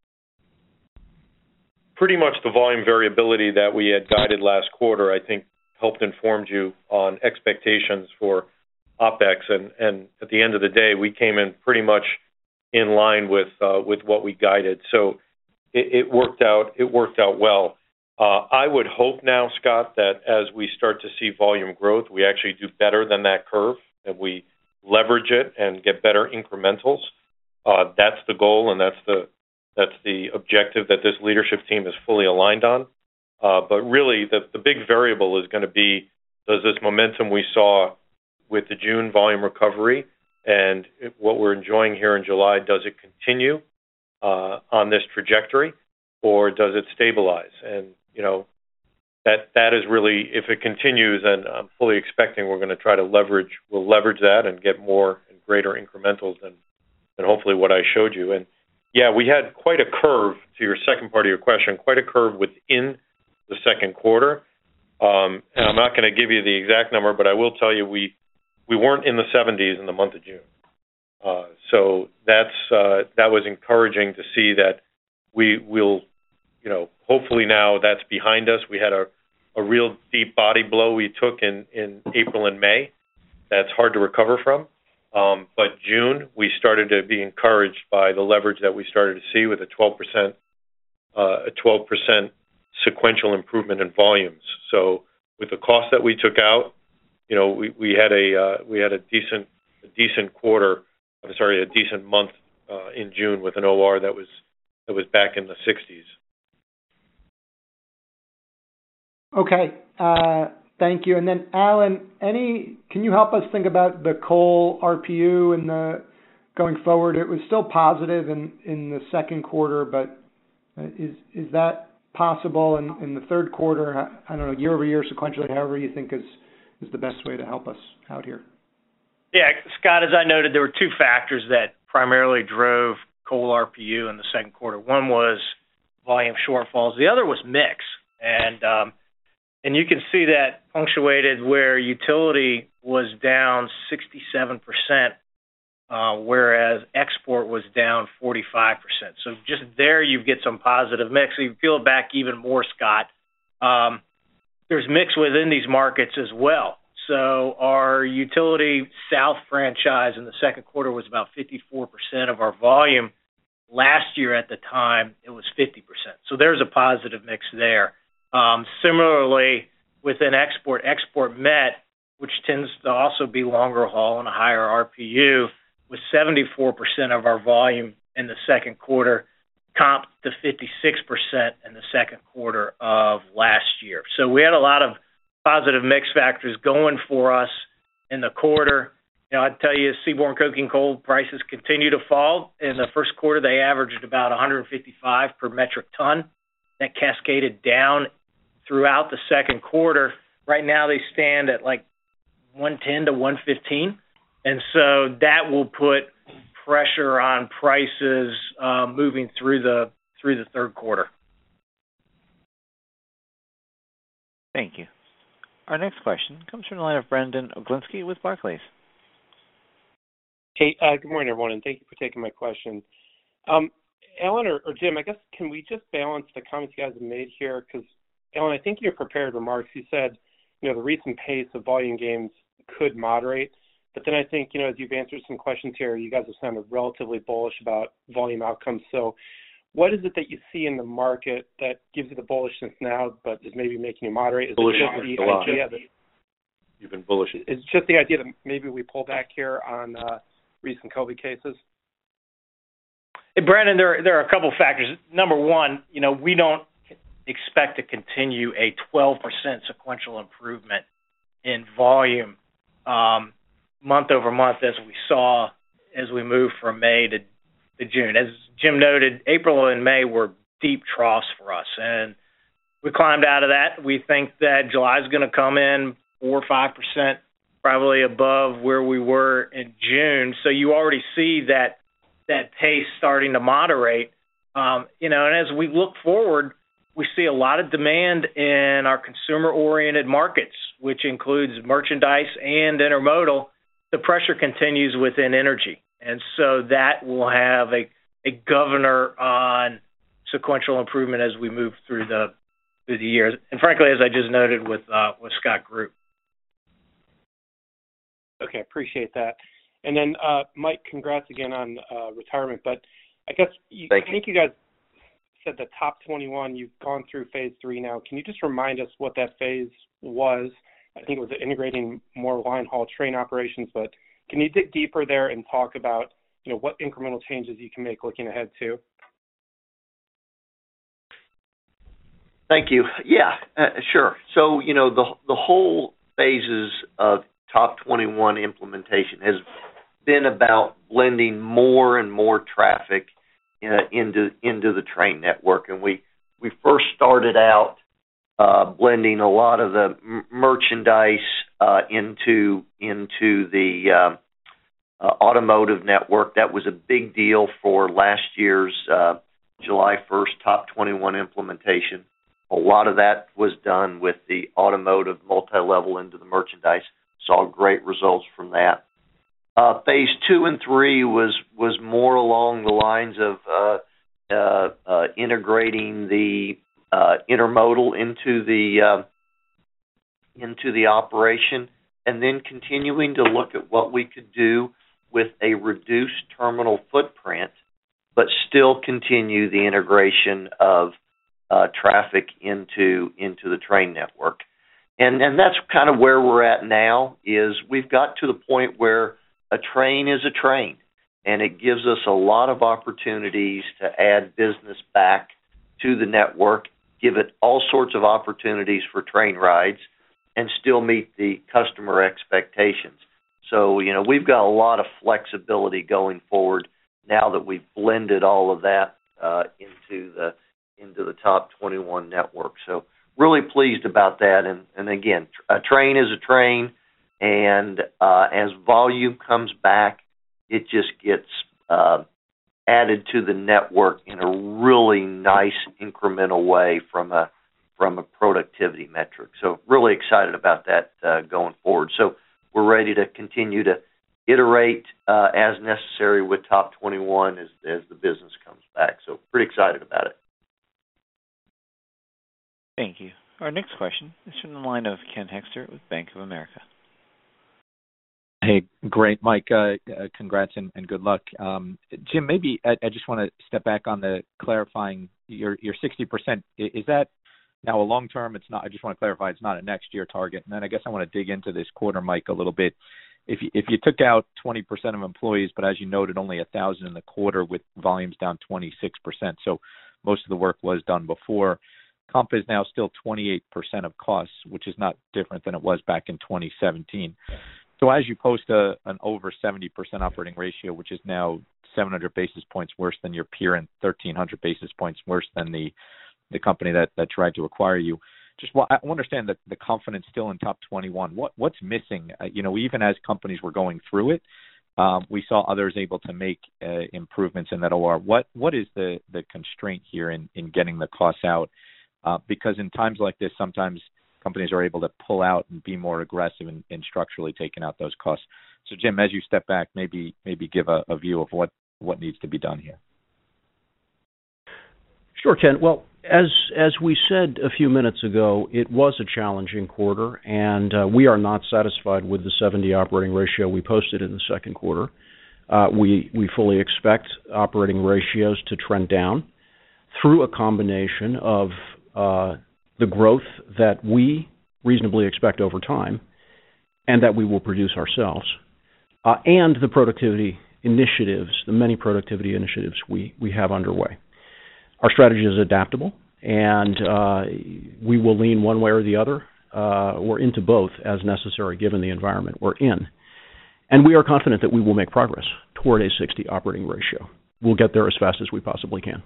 pretty much the volume variability that we had guided last quarter, I think, helped inform you on expectations for OpEx, and, and at the end of the day, we came in pretty much in line with uh, with what we guided. So it, it worked out. It worked out well. Uh, I would hope now, Scott, that as we start to see volume growth, we actually do better than that curve, and we leverage it and get better incrementals. Uh, that's the goal, and that's the that's the objective that this leadership team is fully aligned on. Uh, but really, the, the big variable is going to be, does this momentum we saw with the June volume recovery and it, what we're enjoying here in July, does it continue uh, on this trajectory, or does it stabilize? And, you know, that that is really, if it continues, and I'm fully expecting we're going to try to leverage, we'll leverage that and get more and greater incrementals than, than hopefully what I showed you. And, yeah, we had quite a curve, to your second part of your question, quite a curve within the second quarter. Um, and I'm not going to give you the exact number, but I will tell you we we weren't in the seventies in the month of June. Uh, so that's uh, that was encouraging to see that we will, you know, hopefully now that's behind us. We had a, a real deep body blow we took in, in April and May. That's hard to recover from. Um, but June, we started to be encouraged by the leverage that we started to see with a twelve percent uh, a twelve percent sequential improvement in volumes. So with the cost that we took out, you know, we, we had a uh, we had a decent a decent quarter. I'm sorry, a decent month uh, in June with an O R that was that was back in the sixties. Okay, uh, thank you. And then Alan, any can you help us think about the coal R P U and the going forward? It was still positive in, in the second quarter, but is is that possible in, in the third quarter? I don't know, year over year, sequentially, however you think is is the best way to help us out here. Yeah, Scott, as I noted, there were two factors that primarily drove coal R P U in the second quarter. One was volume shortfalls. The other was mix. And um, and you can see that punctuated where utility was down sixty-seven percent, uh, whereas export was down forty-five percent. So just there you get some positive mix. So you peel it back even more, Scott. Um, there's mix within these markets as well. So our utility South franchise in the second quarter was about fifty-four percent of our volume. Last year at the time, it was fifty percent. So there's a positive mix there. Um, similarly, within export, export met, which tends to also be longer haul and a higher R P U, was seventy-four percent of our volume in the second quarter, comped to fifty-six percent in the second quarter of last year. So we had a lot of positive mix factors going for us in the quarter. You know, I'd tell you, seaborne coking coal prices continue to fall. In the first quarter, they averaged about one hundred fifty-five per metric ton. That cascaded down throughout the second quarter. Right now, they stand at like one ten to one fifteen, and so that will put pressure on prices uh, moving through the through the third quarter. Thank you. Our next question comes from the line of Brandon Oglinski with Barclays. Hey, uh, good morning, everyone, and thank you for taking my question. Um, Alan or, or Jim, I guess, can we just balance the comments you guys have made here? Because, Alan, I think in your prepared remarks, you said, you know, the recent pace of volume gains could moderate. But then I think, you know, as you've answered some questions here, you guys have sounded relatively bullish about volume outcomes. So what is it that you see in the market that gives you the bullishness now, but is maybe making you moderate? Is bullish it just the idea that you've been bullish? It's just the idea that maybe we pull back here on uh, recent COVID cases? Hey, Brandon, there there are a couple factors. Number one, you know, we don't expect to continue a twelve percent sequential improvement in volume um, month over month as we saw as we moved from May to, to June. As Jim noted, April and May were deep troughs for us, and we climbed out of that. We think that July is going to come in four or five percent probably above where we were in June. So you already see that that pace starting to moderate. Um, you know, and as we look forward, we see a lot of demand in our consumer-oriented markets, which includes merchandise and intermodal. The pressure continues within energy, and so that will have a, a governor on sequential improvement as we move through the through the years. And frankly, as I just noted with uh, with Scott Group. Okay, appreciate that. And then, uh, Mike, congrats again on uh, retirement. But I guess you, I think you guys said the top twenty-one. You've gone through phase three now. Can you just remind us what that phase was? I think it was integrating more line haul train operations. But can you dig deeper there and talk about, you know, what incremental changes you can make looking ahead too? Thank you. Yeah, uh, sure. So, you know, the the whole phases of top twenty-one implementation has been about blending more and more traffic uh, into into the train network. And we, we first started out uh, blending a lot of the m- merchandise uh, into into the uh, uh, automotive network. That was a big deal for last year's uh, July first top twenty-one implementation. A lot of that was done with the automotive multi-level into the merchandise. Saw great results from that. Uh, phase two and three was was more along the lines of uh, uh, uh, integrating the uh, intermodal into the uh, into the operation, and then continuing to look at what we could do with a reduced terminal footprint, but still continue the integration of uh, traffic into into the train network. And and that's kind of where we're at now, is we've got to the point where a train is a train, and it gives us a lot of opportunities to add business back to the network, give it all sorts of opportunities for train rides, and still meet the customer expectations. So, you know, we've got a lot of flexibility going forward now that we've blended all of that uh, into the into the top twenty-one network. So really pleased about that. And, and again, a train is a train, and uh, as volume comes back, it just gets uh, added to the network in a really nice incremental way from a from a productivity metric. So really excited about that uh, going forward. So we're ready to continue to iterate uh, as necessary with top twenty-one as, as the business comes back. So pretty excited about it. Thank you. Our next question is from the line of Ken Hoexter with Bank of America. Hey, great, Mike. Uh, uh, congrats and, and good luck. Um, Jim, maybe I, I just want to step back on the clarifying your your sixty percent. Is that now a long term? It's not. I just want to clarify it's not a next year target. And then I guess I want to dig into this quarter, Mike, a little bit. If you, if you took out twenty percent of employees, but as you noted, only a thousand in the quarter with volumes down twenty-six percent. So most of the work was done before. Comp is now still twenty-eight percent of costs, which is not different than it was back in twenty seventeen. So as you post a, an over seventy percent operating ratio, which is now seven hundred basis points worse than your peer and thirteen hundred basis points worse than the, the company that, that tried to acquire you, just I understand that the confidence still in top twenty-one. What What's missing? Uh, you know, even as companies were going through it, um, we saw others able to make uh, improvements in that O R. What What is the, the constraint here in, in getting the costs out? Uh, because in times like this, sometimes companies are able to pull out and be more aggressive in, in structurally taking out those costs. So, Jim, as you step back, maybe maybe give a, a view of what, what needs to be done here. Sure, Ken. Well, as as we said a few minutes ago, it was a challenging quarter, and uh, we are not satisfied with the seventy operating ratio we posted in the second quarter. Uh, we we fully expect operating ratios to trend down through a combination of uh, the growth that we reasonably expect over time and that we will produce ourselves, uh, and the productivity initiatives, the many productivity initiatives we, we have underway. Our strategy is adaptable, and uh, we will lean one way or the other uh, or into both as necessary given the environment we're in. And we are confident that we will make progress toward a sixty operating ratio. We'll get there as fast as we possibly can.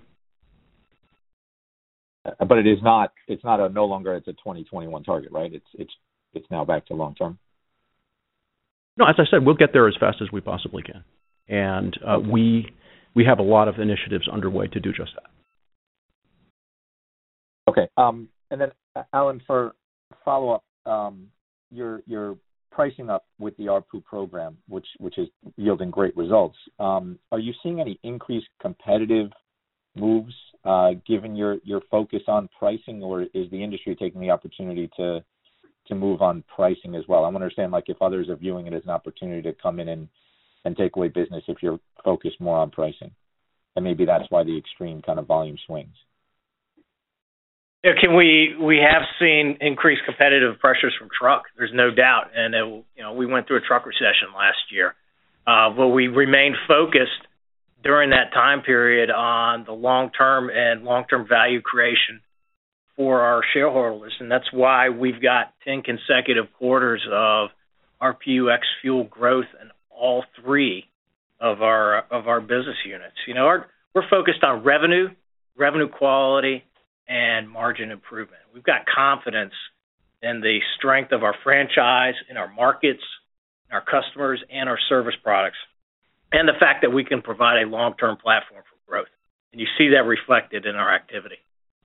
But it is not. It's not a no longer. It's a twenty twenty-one target, right? It's it's it's now back to long term. No, as I said, we'll get there as fast as we possibly can, and uh, okay. we we have a lot of initiatives underway to do just that. Okay. Um, and then, Alan, for follow-up, um, you're, you're pricing up with the A R P U program, which, which is yielding great results. Um, are you seeing any increased competitive moves uh, given your, your focus on pricing, or is the industry taking the opportunity to to move on pricing as well? I want to understand, like, if others are viewing it as an opportunity to come in and, and take away business if you're focused more on pricing. And maybe that's why the extreme kind of volume swings. Yeah, can we we have seen increased competitive pressures from truck. There's no doubt, and it, you know we went through a truck recession last year, uh, but we remained focused during that time period on the long term and long term value creation for our shareholders, and that's why we've got ten consecutive quarters of R P U ex fuel growth in all three of our of our business units. You know, our, we're focused on revenue, revenue quality, and margin improvement. We've got confidence in the strength of our franchise, in our markets, our customers, and our service products, and the fact that we can provide a long-term platform for growth. And you see that reflected in our activity.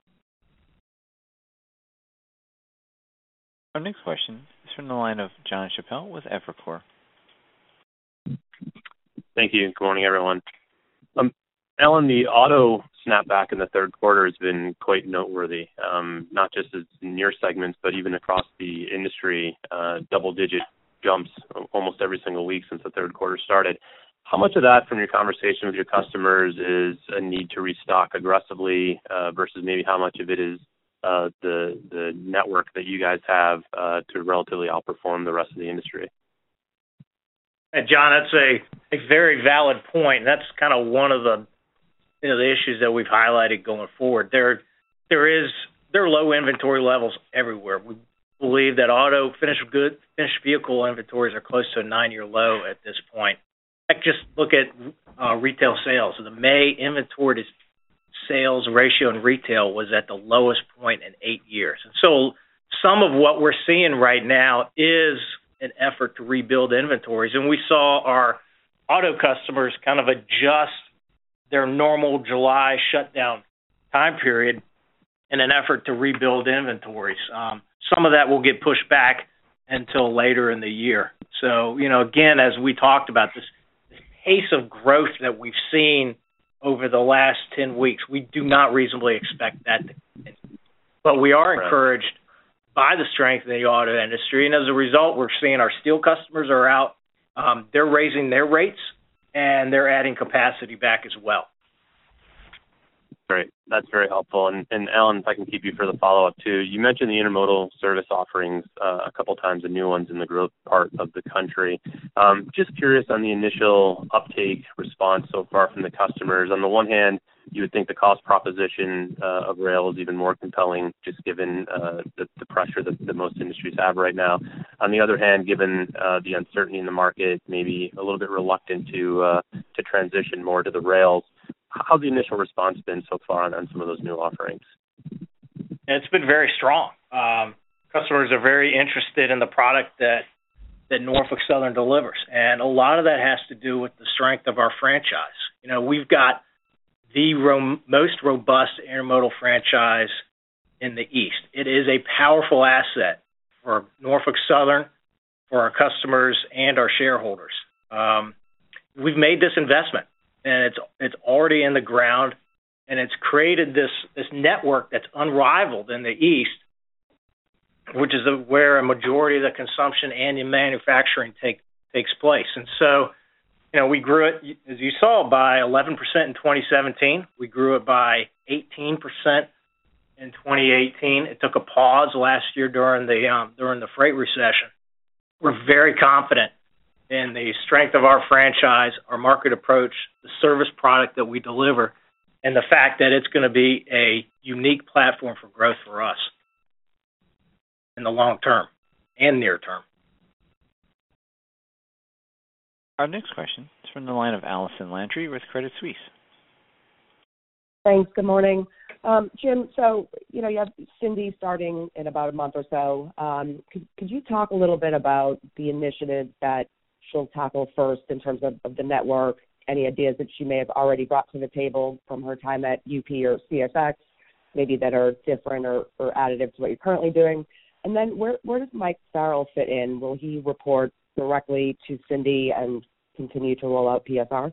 Our next question is from the line of Jon Chappell with Evercore. Thank you. Good morning, everyone. Um, Alan, the auto snapback in the third quarter has been quite noteworthy, um, not just in your segments, but even across the industry, uh, double-digit jumps almost every single week since the third quarter started. How much of that from your conversation with your customers is a need to restock aggressively uh, versus maybe how much of it is uh, the the network that you guys have uh, to relatively outperform the rest of the industry? And John, that's a, a very valid point. That's kind of one of the you know the issues that we've highlighted going forward. There there is there are low inventory levels everywhere. We believe that auto finished good finished vehicle inventories are close to a nine-year low at this point. Just look at uh, retail sales. So the May inventory to sales ratio in retail was at the lowest point in eight years. And so some of what we're seeing right now is an effort to rebuild inventories. And we saw our auto customers kind of adjust their normal July shutdown time period in an effort to rebuild inventories. Um, some of that will get pushed back until later in the year. So, you know, again, as we talked about this, pace of growth that we've seen over the last ten weeks, we do not reasonably expect that to continue. But we are encouraged by the strength of the auto industry, and as a result, we're seeing our steel customers are out. Um, they're raising their rates, and they're adding capacity back as well. Great. That's very helpful. And, and Alan, if I can keep you for the follow-up too, you mentioned the intermodal service offerings uh, a couple times, the new ones in the growth part of the country. Um, just curious on the initial uptake response so far from the customers. On the one hand, you would think the cost proposition uh, of rail is even more compelling, just given uh, the, the pressure that, that most industries have right now. On the other hand, given uh, the uncertainty in the market, maybe a little bit reluctant to uh, to transition more to the rails. How's the initial response been so far on, on some of those new offerings? It's been very strong. Um, customers are very interested in the product that that Norfolk Southern delivers, and a lot of that has to do with the strength of our franchise. You know, we've got the ro- most robust intermodal franchise in the East. It is a powerful asset for Norfolk Southern, for our customers, and our shareholders. Um, we've made this investment, and it's it's already in the ground, and it's created this this network that's unrivaled in the East, which is a, where a majority of the consumption and the manufacturing take takes place. And so, you know, we grew it, as you saw, by eleven percent in twenty seventeen. We grew it by eighteen percent in twenty eighteen. It took a pause last year during the um, during the freight recession. We're very confident in the strength of our franchise, our market approach, the service product that we deliver, and the fact that it's going to be a unique platform for growth for us in the long term and near term. Our next question is from the line of Allison Landry with Credit Suisse. Thanks. Good morning. Um, Jim, so, you know, you have Cindy starting in about a month or so. Um, could, could you talk a little bit about the initiatives that she'll tackle first in terms of, of the network, any ideas that she may have already brought to the table from her time at U P or C S X, maybe that are different or, or additive to what you're currently doing? And then where, where does Mike Farrell fit in? Will he report directly to Cindy and continue to roll out P S R?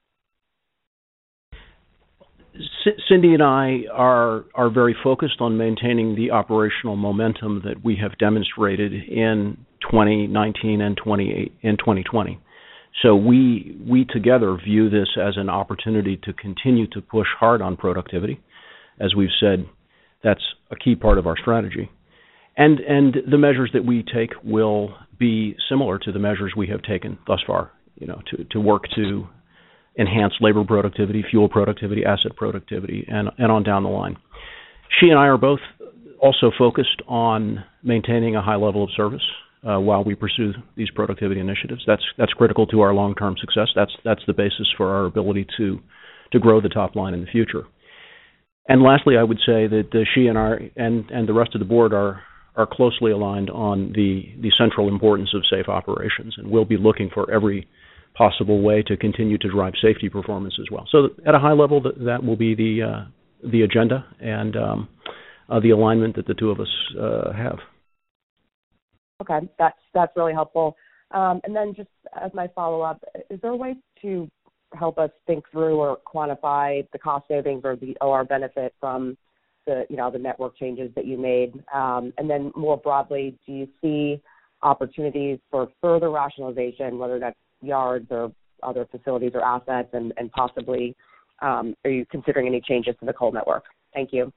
C- Cindy and I are are very focused on maintaining the operational momentum that we have demonstrated in twenty nineteen and twenty and twenty twenty. So we we together view this as an opportunity to continue to push hard on productivity. As we've said, that's a key part of our strategy. And and the measures that we take will be similar to the measures we have taken thus far, you know, to, to work to enhance labor productivity, fuel productivity, asset productivity, and, and on down the line. She and I are both also focused on maintaining a high level of service uh, while we pursue these productivity initiatives. That's that's critical to our long-term success. That's that's the basis for our ability to to grow the top line in the future. And lastly, I would say that uh, she and our and, and the rest of the board are are closely aligned on the, the central importance of safe operations, and we'll be looking for every possible way to continue to drive safety performance as well. So at a high level, that, that will be the uh, the agenda and um, uh, the alignment that the two of us uh, have. Okay, that's that's really helpful. Um, and then just as my follow-up, is there a way to help us think through or quantify the cost savings or the O R benefit from the, you know, the network changes that you made? Um, and then more broadly, do you see opportunities for further rationalization, whether that's yards or other facilities or assets, and, and possibly um, are you considering any changes to the coal network? Thank you.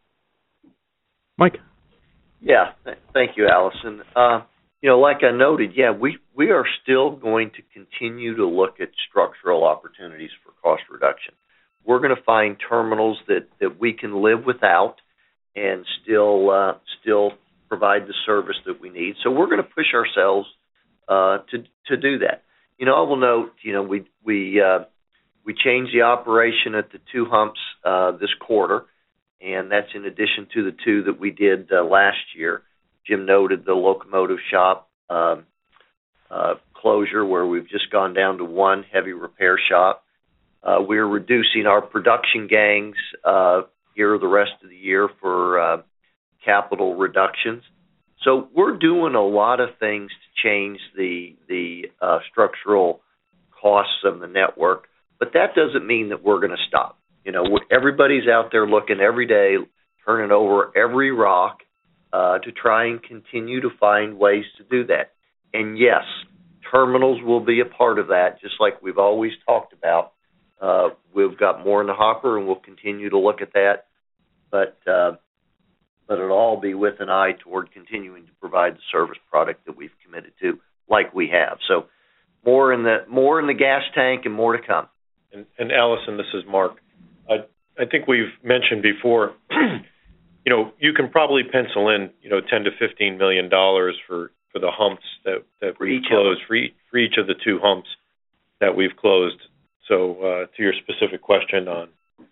Mike? Yeah, th- thank you, Allison. Uh, you know, like I noted, yeah, we, we are still going to continue to look at structural opportunities for cost reduction. We're going to find terminals that, that we can live without and still uh, still provide the service that we need. So we're going to push ourselves uh, to to do that. You know, I will note, you know, we we uh, we changed the operation at the two humps uh, this quarter, and that's in addition to the two that we did uh, last year. Jim noted the locomotive shop um, uh, closure, where we've just gone down to one heavy repair shop. Uh, we're reducing our production gangs uh, here the rest of the year for uh, capital reductions. So we're doing a lot of things to change the the uh, structural costs of the network, but that doesn't mean that we're going to stop. You know, everybody's out there looking every day, turning over every rock uh, to try and continue to find ways to do that. And yes, terminals will be a part of that, just like we've always talked about. Uh, we've got more in the hopper, and we'll continue to look at that. But uh, but it'll all be with an eye toward continuing to provide the service product that we've committed to, like we have. So more in the more in the gas tank, and more to come. And, and Allison, this is Mark. I I think we've mentioned before. You know, you can probably pencil in, you know, ten to fifteen million dollars for, for the humps that that we've closed for each, for each of the two humps that we've closed. So uh, to your specific question on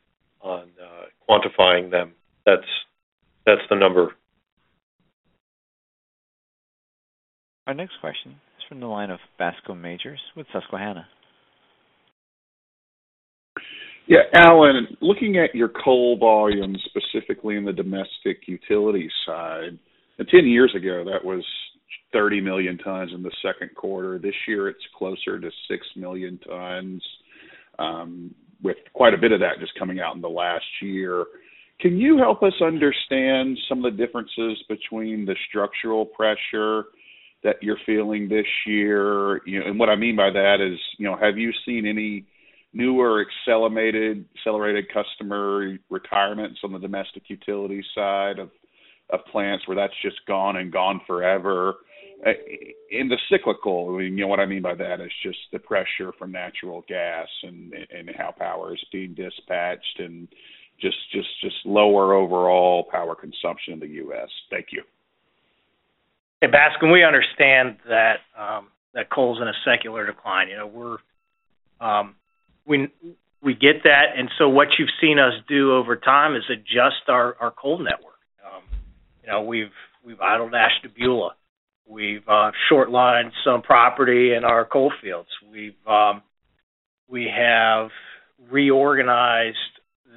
on uh, quantifying them, that's that's the number. Our next question is from the line of Bascome Majors with Susquehanna. Yeah, Alan, looking at your coal volumes, specifically in the domestic utility side, ten years ago that was thirty million tons in the second quarter. This year it's closer to six million tons. Um, with quite a bit of that just coming out in the last year. Can you help us understand some of the differences between the structural pressure that you're feeling this year? You know, and what I mean by that is, you know, have you seen any newer accelerated accelerated customer retirements on the domestic utility side of, of plants where that's just gone and gone forever? In the cyclical, I mean, you know what I mean by that is just the pressure from natural gas and and how power is being dispatched, and just just just lower overall power consumption in the U S. Thank you. Hey, Bascome, we understand that um, that coal's in a secular decline. You know, we're um, we we get that, and so what you've seen us do over time is adjust our, our coal network. Um, you know, we've we've idled Ashtabula. We've uh, short-lined some property in our coal fields. We've um, we have reorganized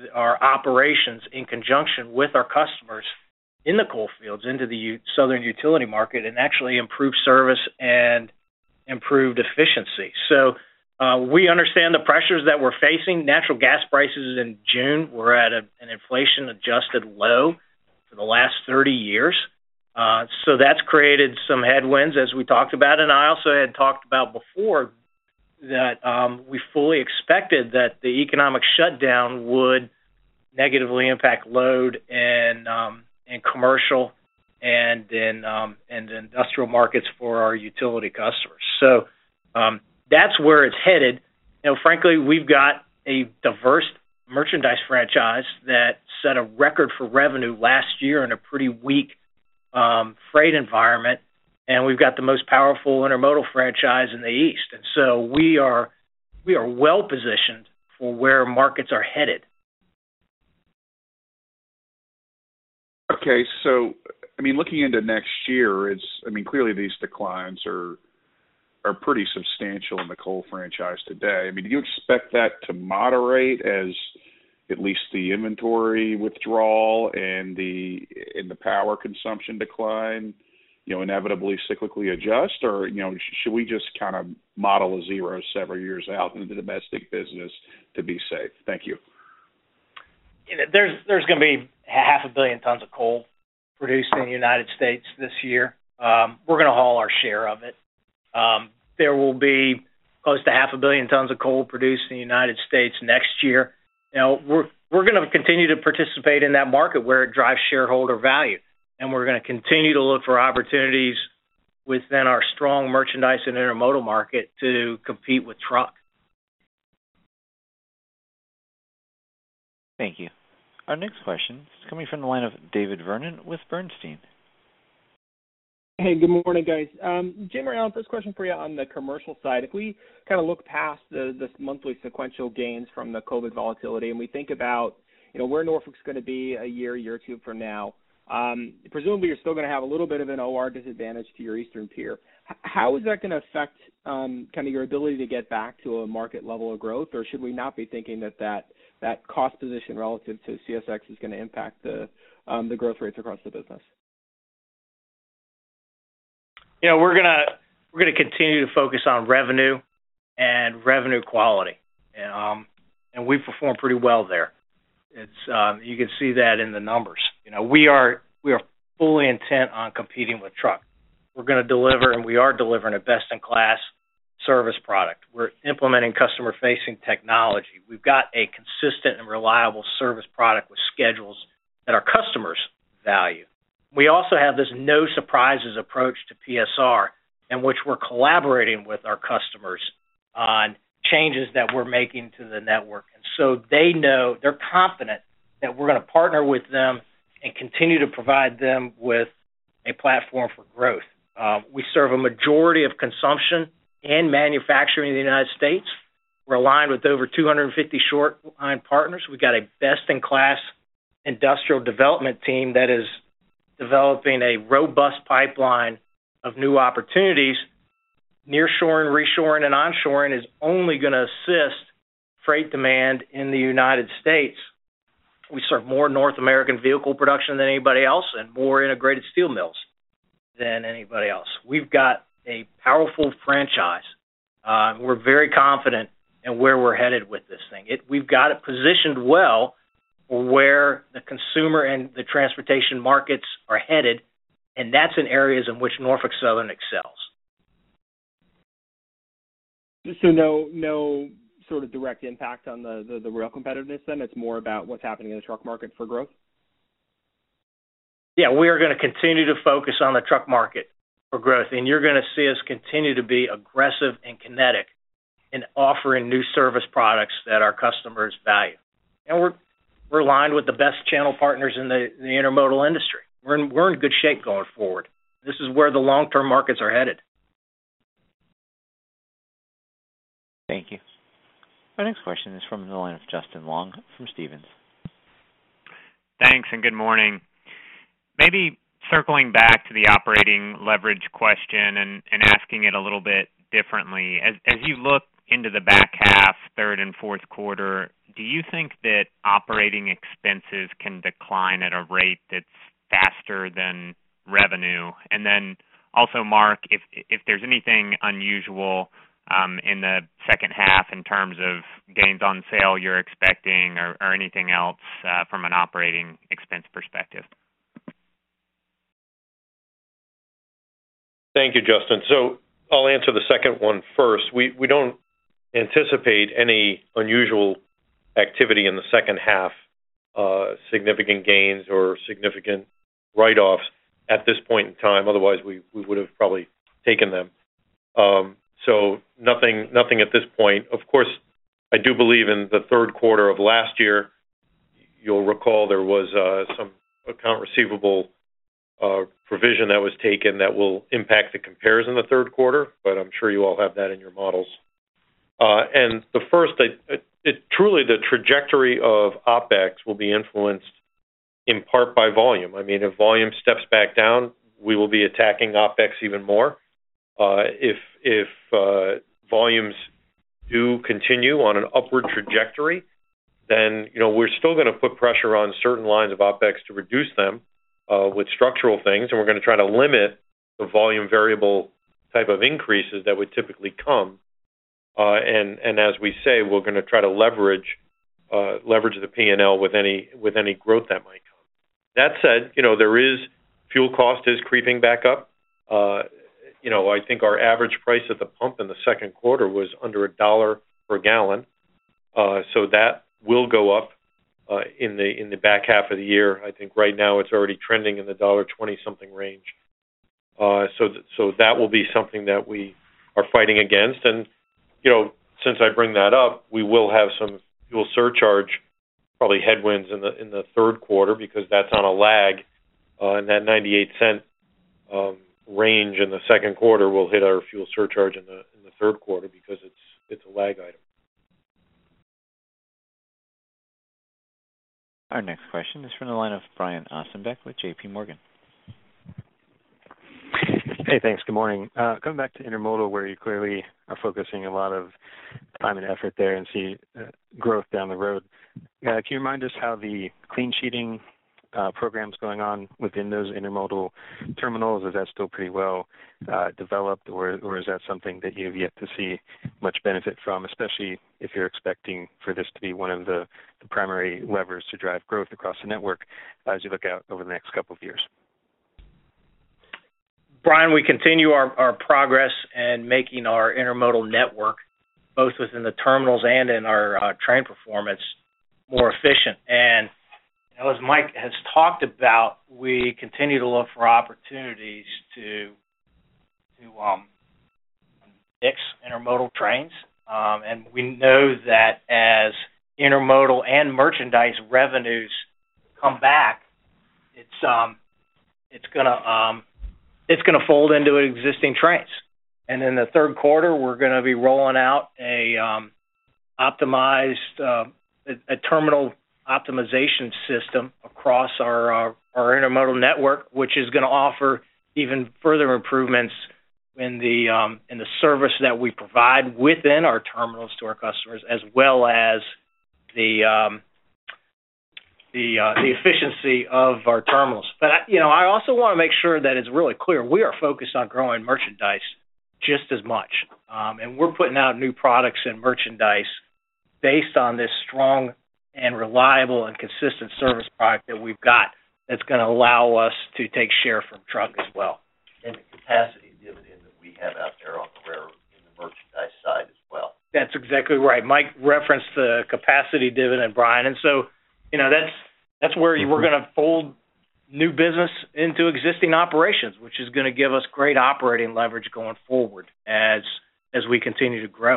our operations in conjunction with our customers in the coal fields into the u- southern utility market and actually improve service and improved efficiency. So uh, we understand the pressures that we're facing. Natural gas prices in June were at a, an inflation-adjusted low for the last thirty years. Uh, so that's created some headwinds, as we talked about. And I also had talked about before that um, we fully expected that the economic shutdown would negatively impact load and um, in commercial and in um, and industrial markets for our utility customers. So um, that's where it's headed. You know, frankly, we've got a diverse merchandise franchise that set a record for revenue last year in a pretty weak um, freight environment, and we've got the most powerful intermodal franchise in the East. And so we are we are well positioned for where markets are headed. Okay, so I mean, looking into next year, it's I mean, clearly these declines are are pretty substantial in the coal franchise today. I mean, do you expect that to moderate as at least the inventory withdrawal and the and the power consumption decline, you know, inevitably cyclically adjust, or you know, should we just kind of model a zero several years out in the domestic business to be safe? Thank you. You know, there's there's going to be half a billion tons of coal produced in the United States this year. Um, we're going to haul our share of it. Um, there will be close to half a billion tons of coal produced in the United States next year. You know, we're we're going to continue to participate in that market where it drives shareholder value, and we're going to continue to look for opportunities within our strong merchandise and intermodal market to compete with truck. Thank you. Our next question is coming from the line of David Vernon with Bernstein. Hey, good morning, guys. Um, Jim or Alan, first question for you on the commercial side. If we kind of look past the, the monthly sequential gains from the COVID volatility and we think about, you know, where Norfolk's going to be a year, year or two from now, um, presumably you're still going to have a little bit of an O R disadvantage to your eastern peer. H- how is that going to affect um, kind of your ability to get back to a market level of growth, or should we not be thinking that that, that cost position relative to C S X is going to impact the um, the growth rates across the business? You know, we're gonna we're gonna continue to focus on revenue and revenue quality, and, um, and we perform pretty well there. It's um, you can see that in the numbers. You know, we are we are fully intent on competing with truck. We're going to deliver, and we are delivering a best-in-class service product. We're implementing customer-facing technology. We've got a consistent and reliable service product with schedules that our customers value. We also have this no surprises approach to P S R, in which we're collaborating with our customers on changes that we're making to the network. And so they know, they're confident that we're going to partner with them and continue to provide them with a platform for growth. Uh, we serve a majority of consumption and manufacturing in the United States. We're aligned with over two hundred fifty short line partners. We've got a best-in-class industrial development team that is developing a robust pipeline of new opportunities. Nearshoring, reshoring, and onshoring is only going to assist freight demand in the United States. We serve more North American vehicle production than anybody else and more integrated steel mills than anybody else. We've got a powerful franchise. Uh, we're very confident in where we're headed with this thing. It, we've got it positioned well for where the consumer and the transportation markets are headed, and that's in areas in which Norfolk Southern excels. So no no sort of direct impact on the, the, the rail competitiveness then? It's more about what's happening in the truck market for growth? Yeah, we are going to continue to focus on the truck market for growth, and you're going to see us continue to be aggressive and kinetic in offering new service products that our customers value. And we're we're aligned with the best channel partners in the, the intermodal industry. We're in, we're in good shape going forward. This is where the long-term markets are headed. Thank you. Our next question is from the line of Justin Long from Stephens. Thanks, and good morning. Maybe circling back to the operating leverage question and, and asking it a little bit differently. As, as you look into the back half, third and fourth quarter, do you think that operating expenses can decline at a rate that's faster than revenue? And then also, Mark, if if there's anything unusual um, in the second half in terms of gains on sale you're expecting or, or anything else uh, from an operating expense perspective. Thank you, Justin. So I'll answer the second one first. We we don't anticipate any unusual activity in the second half, uh, significant gains or significant write-offs at this point in time. Otherwise, we, we would have probably taken them. Um, so nothing nothing at this point. Of course, I do believe in the third quarter of last year, you'll recall there was uh, some account receivable uh, provision that was taken that will impact the compares in the third quarter, but I'm sure you all have that in your models. Uh, and the first, it, it, truly the trajectory of OpEx will be influenced in part by volume. I mean, if volume steps back down, we will be attacking OpEx even more. Uh, if if uh, volumes do continue on an upward trajectory, then you know we're still going to put pressure on certain lines of OpEx to reduce them uh, with structural things, and we're going to try to limit the volume variable type of increases that would typically come. Uh, and and as we say, we're going to try to leverage uh, leverage the P and L with any with any growth that might come. That said, you know there is fuel cost is creeping back up. Uh, you know I think our average price at the pump in the second quarter was under a dollar per gallon, uh, so that will go up uh, in the in the back half of the year. I think right now it's already trending in the dollar twenty something range. Uh, so th- so that will be something that we are fighting against. And you know since I bring that up, we will have some fuel surcharge probably headwinds in the in the third quarter because that's on a lag, uh, and that ninety-eight cent um, range in the second quarter will hit our fuel surcharge in the in the third quarter because it's it's a lag item. Our next question is from the line of Brian Ossenbeck with J P Morgan. Hey, thanks. Good morning. Uh, coming back to intermodal, where you clearly are focusing a lot of time and effort there and see uh, growth down the road. Uh, can you remind us how the clean sheeting uh, program's going on within those intermodal terminals? Is that still pretty well uh, developed, or, or is that something that you have yet to see much benefit from, especially if you're expecting for this to be one of the, the primary levers to drive growth across the network as you look out over the next couple of years? Brian, we continue our, our progress in making our intermodal network, both within the terminals and in our uh, train performance, more efficient. And you know, as Mike has talked about, we continue to look for opportunities to to um, mix intermodal trains. Um, and we know that as intermodal and merchandise revenues come back, it's um, it's going to um, it's going to fold into existing trains. And in the third quarter, we're going to be rolling out a um, optimized uh, a, a terminal optimization system across our, our our intermodal network, which is going to offer even further improvements in the um, in the service that we provide within our terminals to our customers, as well as the um, the uh, the efficiency of our terminals. But you know, I also want to make sure that it's really clear we are focused on growing merchandise just as much, um, and we're putting out new products and merchandise based on this strong and reliable and consistent service product that we've got that's going to allow us to take share from truck as well. And the capacity dividend that we have out there on the railroad in the merchandise side as well. That's exactly right. Mike referenced the capacity dividend, Brian, and so you know that's that's where you, we're going to fold new business into existing operations, which is going to give us great operating leverage going forward as as we continue to grow.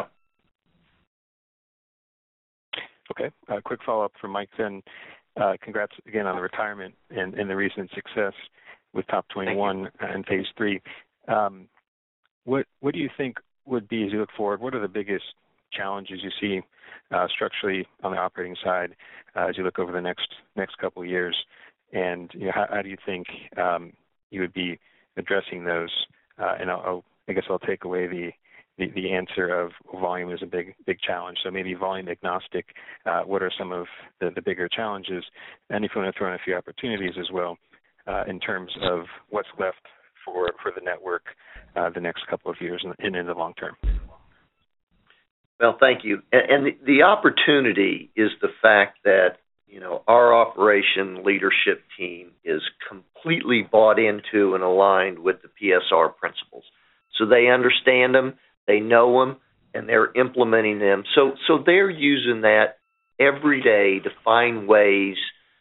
Okay. A quick follow-up from Mike then. Uh, congrats again on the retirement and, and the recent success with Top twenty-one and Phase three. Um, what what do you think would be, as you look forward, what are the biggest challenges you see uh, structurally on the operating side uh, as you look over the next next couple of years? And you know, how, how do you think um, you would be addressing those? Uh, and I'll, I'll, I guess I'll take away the the, the answer of volume is a big big challenge. So maybe volume agnostic. Uh, what are some of the, the bigger challenges? And if you want to throw in a few opportunities as well, uh, in terms of what's left for for the network uh, the next couple of years and in the long term. Well, thank you. And, and the, the opportunity is the fact that, you know, our operation leadership team is completely bought into and aligned with the P S R principles. So they understand them, they know them, and they're implementing them. So, so they're using that every day to find ways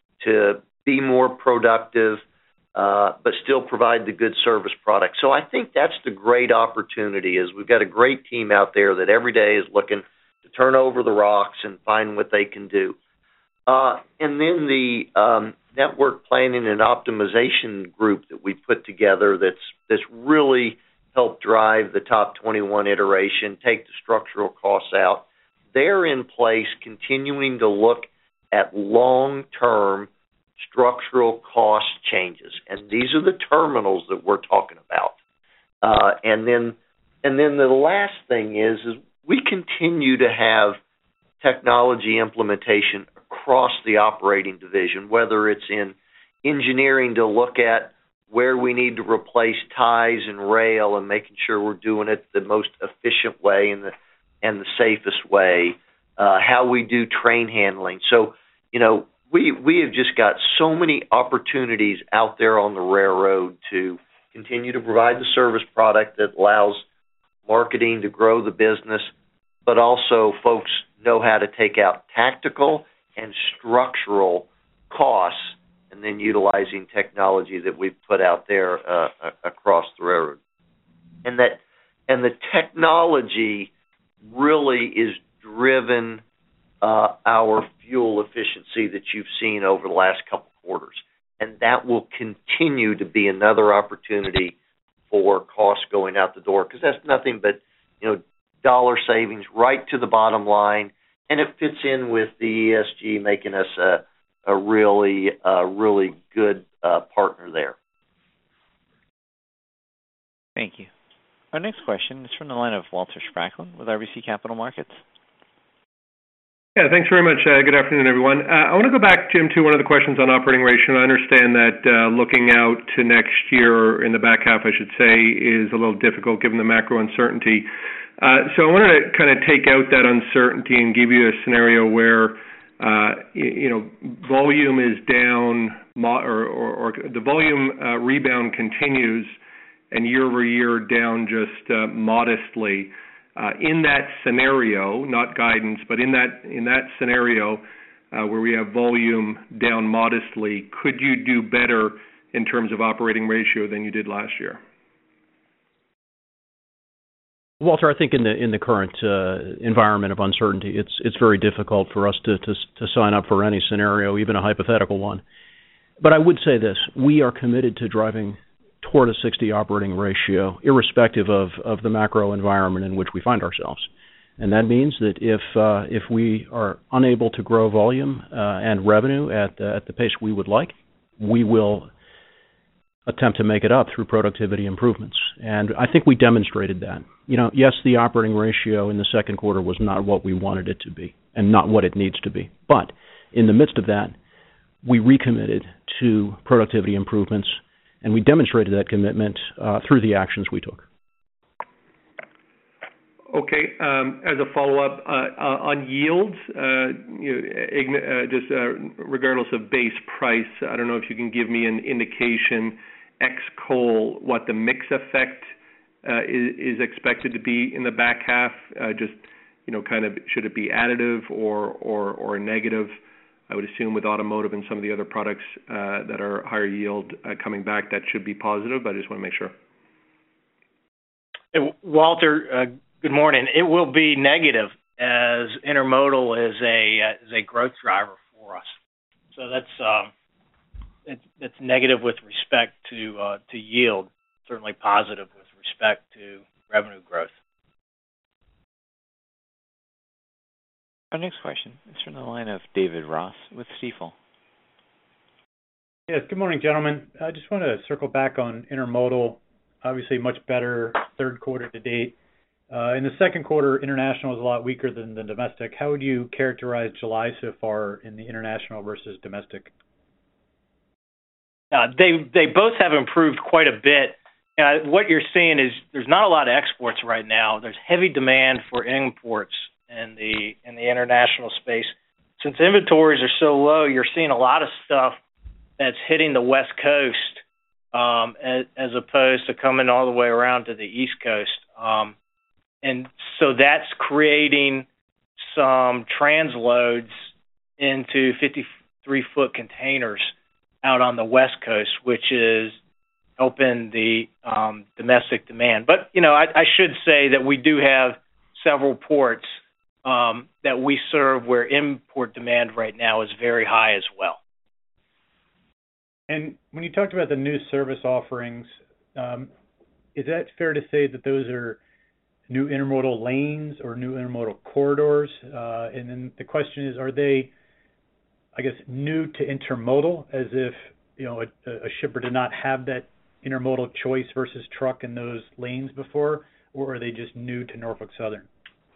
to be more productive, uh, but still provide the good service product. So I think that's the great opportunity is we've got a great team out there that every day is looking to turn over the rocks and find what they can do. Uh, and then the um, network planning and optimization group that we put together that's that's really helped drive the top twenty-one iteration, take the structural costs out. They're in place continuing to look at long-term structural cost changes. And these are the terminals that we're talking about. Uh, and then and then the last thing is, is we continue to have technology implementation across the operating division, whether it's in engineering to look at where we need to replace ties and rail and making sure we're doing it the most efficient way and the and the safest way, uh, how we do train handling. So, you know, we we have just got so many opportunities out there on the railroad to continue to provide the service product that allows marketing to grow the business, but also folks know how to take out tactical and structural costs, and then utilizing technology that we've put out there uh, across the railroad. And that, and the technology really is driven uh, our fuel efficiency that you've seen over the last couple quarters, and that will continue to be another opportunity for costs going out the door, because that's nothing but, you know, dollar savings right to the bottom line. And it fits in with the E S G, making us a, a really, uh, really good uh, partner there. Thank you. Our next question is from the line of Walter Spracklin with R B C Capital Markets. Yeah, thanks very much. Uh, good afternoon, everyone. Uh, I want to go back, Jim, to one of the questions on operating ratio. I understand that uh, looking out to next year, or in the back half, I should say, is a little difficult given the macro uncertainty. Uh, so I wanted to kind of take out that uncertainty and give you a scenario where, uh, you, you know, volume is down, or, or, or the volume uh, rebound continues, and year over year down just uh, modestly. Uh, in that scenario, not guidance, but in that in that scenario uh, where we have volume down modestly, could you do better in terms of operating ratio than you did last year? Walter, I think in the in the current uh, environment of uncertainty, it's it's very difficult for us to, to to sign up for any scenario, even a hypothetical one. But I would say this: we are committed to driving toward a sixty operating ratio, irrespective of, of the macro environment in which we find ourselves. And that means that if uh, if we are unable to grow volume uh, and revenue at uh, at the pace we would like, we will attempt to make it up through productivity improvements. And I think we demonstrated that. You know, yes, the operating ratio in the second quarter was not what we wanted it to be and not what it needs to be. But in the midst of that, we recommitted to productivity improvements, and we demonstrated that commitment uh, through the actions we took. Okay. Um, as a follow-up, uh, uh, on yields, uh, you know, uh, just uh, regardless of base price, I don't know if you can give me an indication, ex-coal, what the mix effect uh, is, is expected to be in the back half. Uh, just, you know, kind of, should it be additive or or, or negative? I would assume with automotive and some of the other products uh, that are higher yield uh, coming back, that should be positive, but I just want to make sure. Hey, Walter, uh, good morning. It will be negative, as intermodal is a uh, is a growth driver for us. So that's um, it's, it's negative with respect to uh, to yield, certainly positive with respect to revenue growth. Our next question is from the line of David Ross with Stifel. Yes, good morning, gentlemen. I just want to circle back on intermodal. Obviously, much better third quarter to date. Uh, in the second quarter, international was a lot weaker than the domestic. How would you characterize July so far in the international versus domestic? Uh, they they both have improved quite a bit. Uh, what you're seeing is there's not a lot of exports right now. There's heavy demand for imports in the in the international space. Since inventories are so low, you're seeing a lot of stuff that's hitting the West Coast um, as, as opposed to coming all the way around to the East Coast. Um, and so that's creating some transloads into fifty-three foot containers out on the West Coast, which is helping the um, domestic demand. But, you know, I, I should say that we do have several ports um, that we serve where import demand right now is very high as well. And when you talked about the new service offerings, um, is that fair to say that those are new intermodal lanes or new intermodal corridors? Uh, and then the question is, are they, I guess, new to intermodal, as if, you know, a, a shipper did not have that intermodal choice versus truck in those lanes before, or are they just new to Norfolk Southern?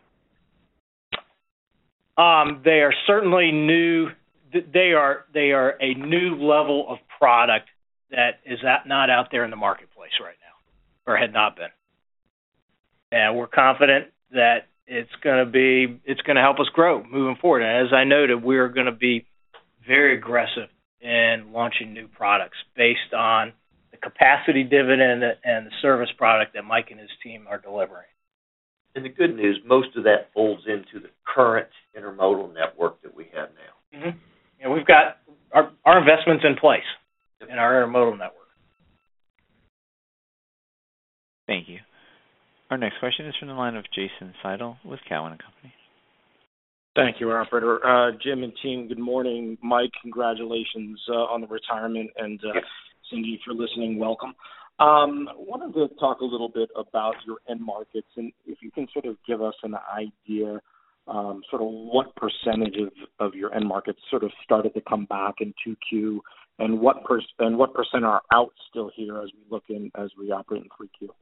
Um, they are certainly new. They are they are a new level of product that is not out there in the marketplace right now, or had not been. And we're confident that it's going to be it's going to help us grow moving forward. And as I noted, we are going to be very aggressive in launching new products based on the capacity dividend and the service product that Mike and his team are delivering. And the good news, most of that folds into the current intermodal network that we have now. Mm-hmm. And we've got our, our investments in place in our intermodal network. Thank you. Our next question is from the line of Jason Seidel with Cowen and Company. Thank you, operator. Uh, Jim and team, good morning. Mike, congratulations uh, on the retirement, and uh, Cindy, for listening, welcome. Um, I wanted to talk a little bit about your end markets, and if you can sort of give us an idea, um, sort of what percentage of, of your end markets sort of started to come back in two Q, and what per, and what percent are out still here as we look in as we operate in three Q.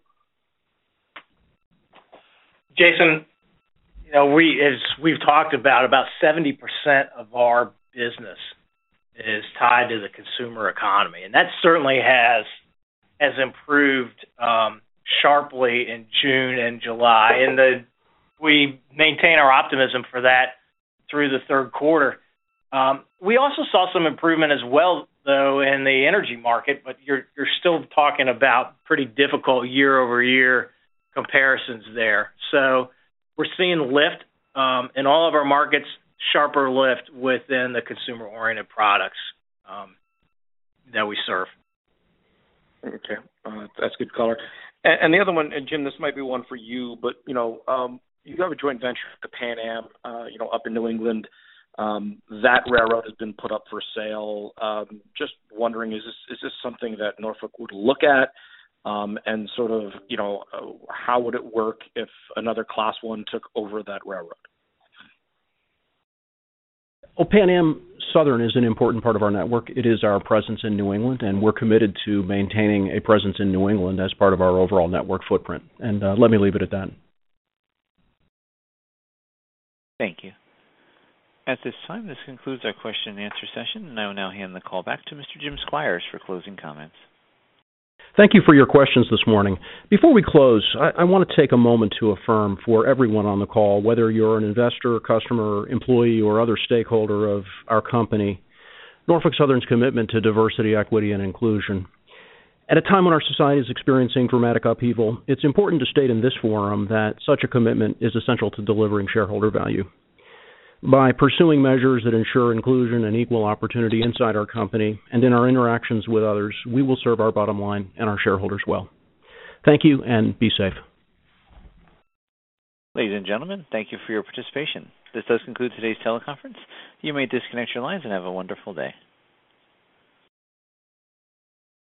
Jason, you know, we as we've talked about, about seventy percent of our business is tied to the consumer economy, and that certainly has has improved um, sharply in June and July, and the we maintain our optimism for that through the third quarter. Um, we also saw some improvement as well, though, in the energy market, but you're you're still talking about pretty difficult year-over-year comparisons there. So we're seeing lift um, in all of our markets, sharper lift within the consumer-oriented products um, that we serve. Okay, uh, that's good color. And, and the other one, and Jim, this might be one for you, but you know, um, you have a joint venture with Pan Am, uh, you know, up in New England. Um, that railroad has been put up for sale. Um, just wondering, is this is this something that Norfolk would look at? Um, and sort of, you know, uh, how would it work if another Class One took over that railroad? Well, Pan Am Southern is an important part of our network. It is our presence in New England, and we're committed to maintaining a presence in New England as part of our overall network footprint. And uh, let me leave it at that. Thank you. At this time, this concludes our question and answer session, and I will now hand the call back to Mister Jim Squires for closing comments. Thank you for your questions this morning. Before we close, I, I want to take a moment to affirm for everyone on the call, whether you're an investor, customer, employee, or other stakeholder of our company, Norfolk Southern's commitment to diversity, equity, and inclusion. At a time when our society is experiencing dramatic upheaval, it's important to state in this forum that such a commitment is essential to delivering shareholder value. By pursuing measures that ensure inclusion and equal opportunity inside our company and in our interactions with others, we will serve our bottom line and our shareholders well. Thank you, and be safe. Ladies and gentlemen, thank you for your participation. This does conclude today's teleconference. You may disconnect your lines and have a wonderful day.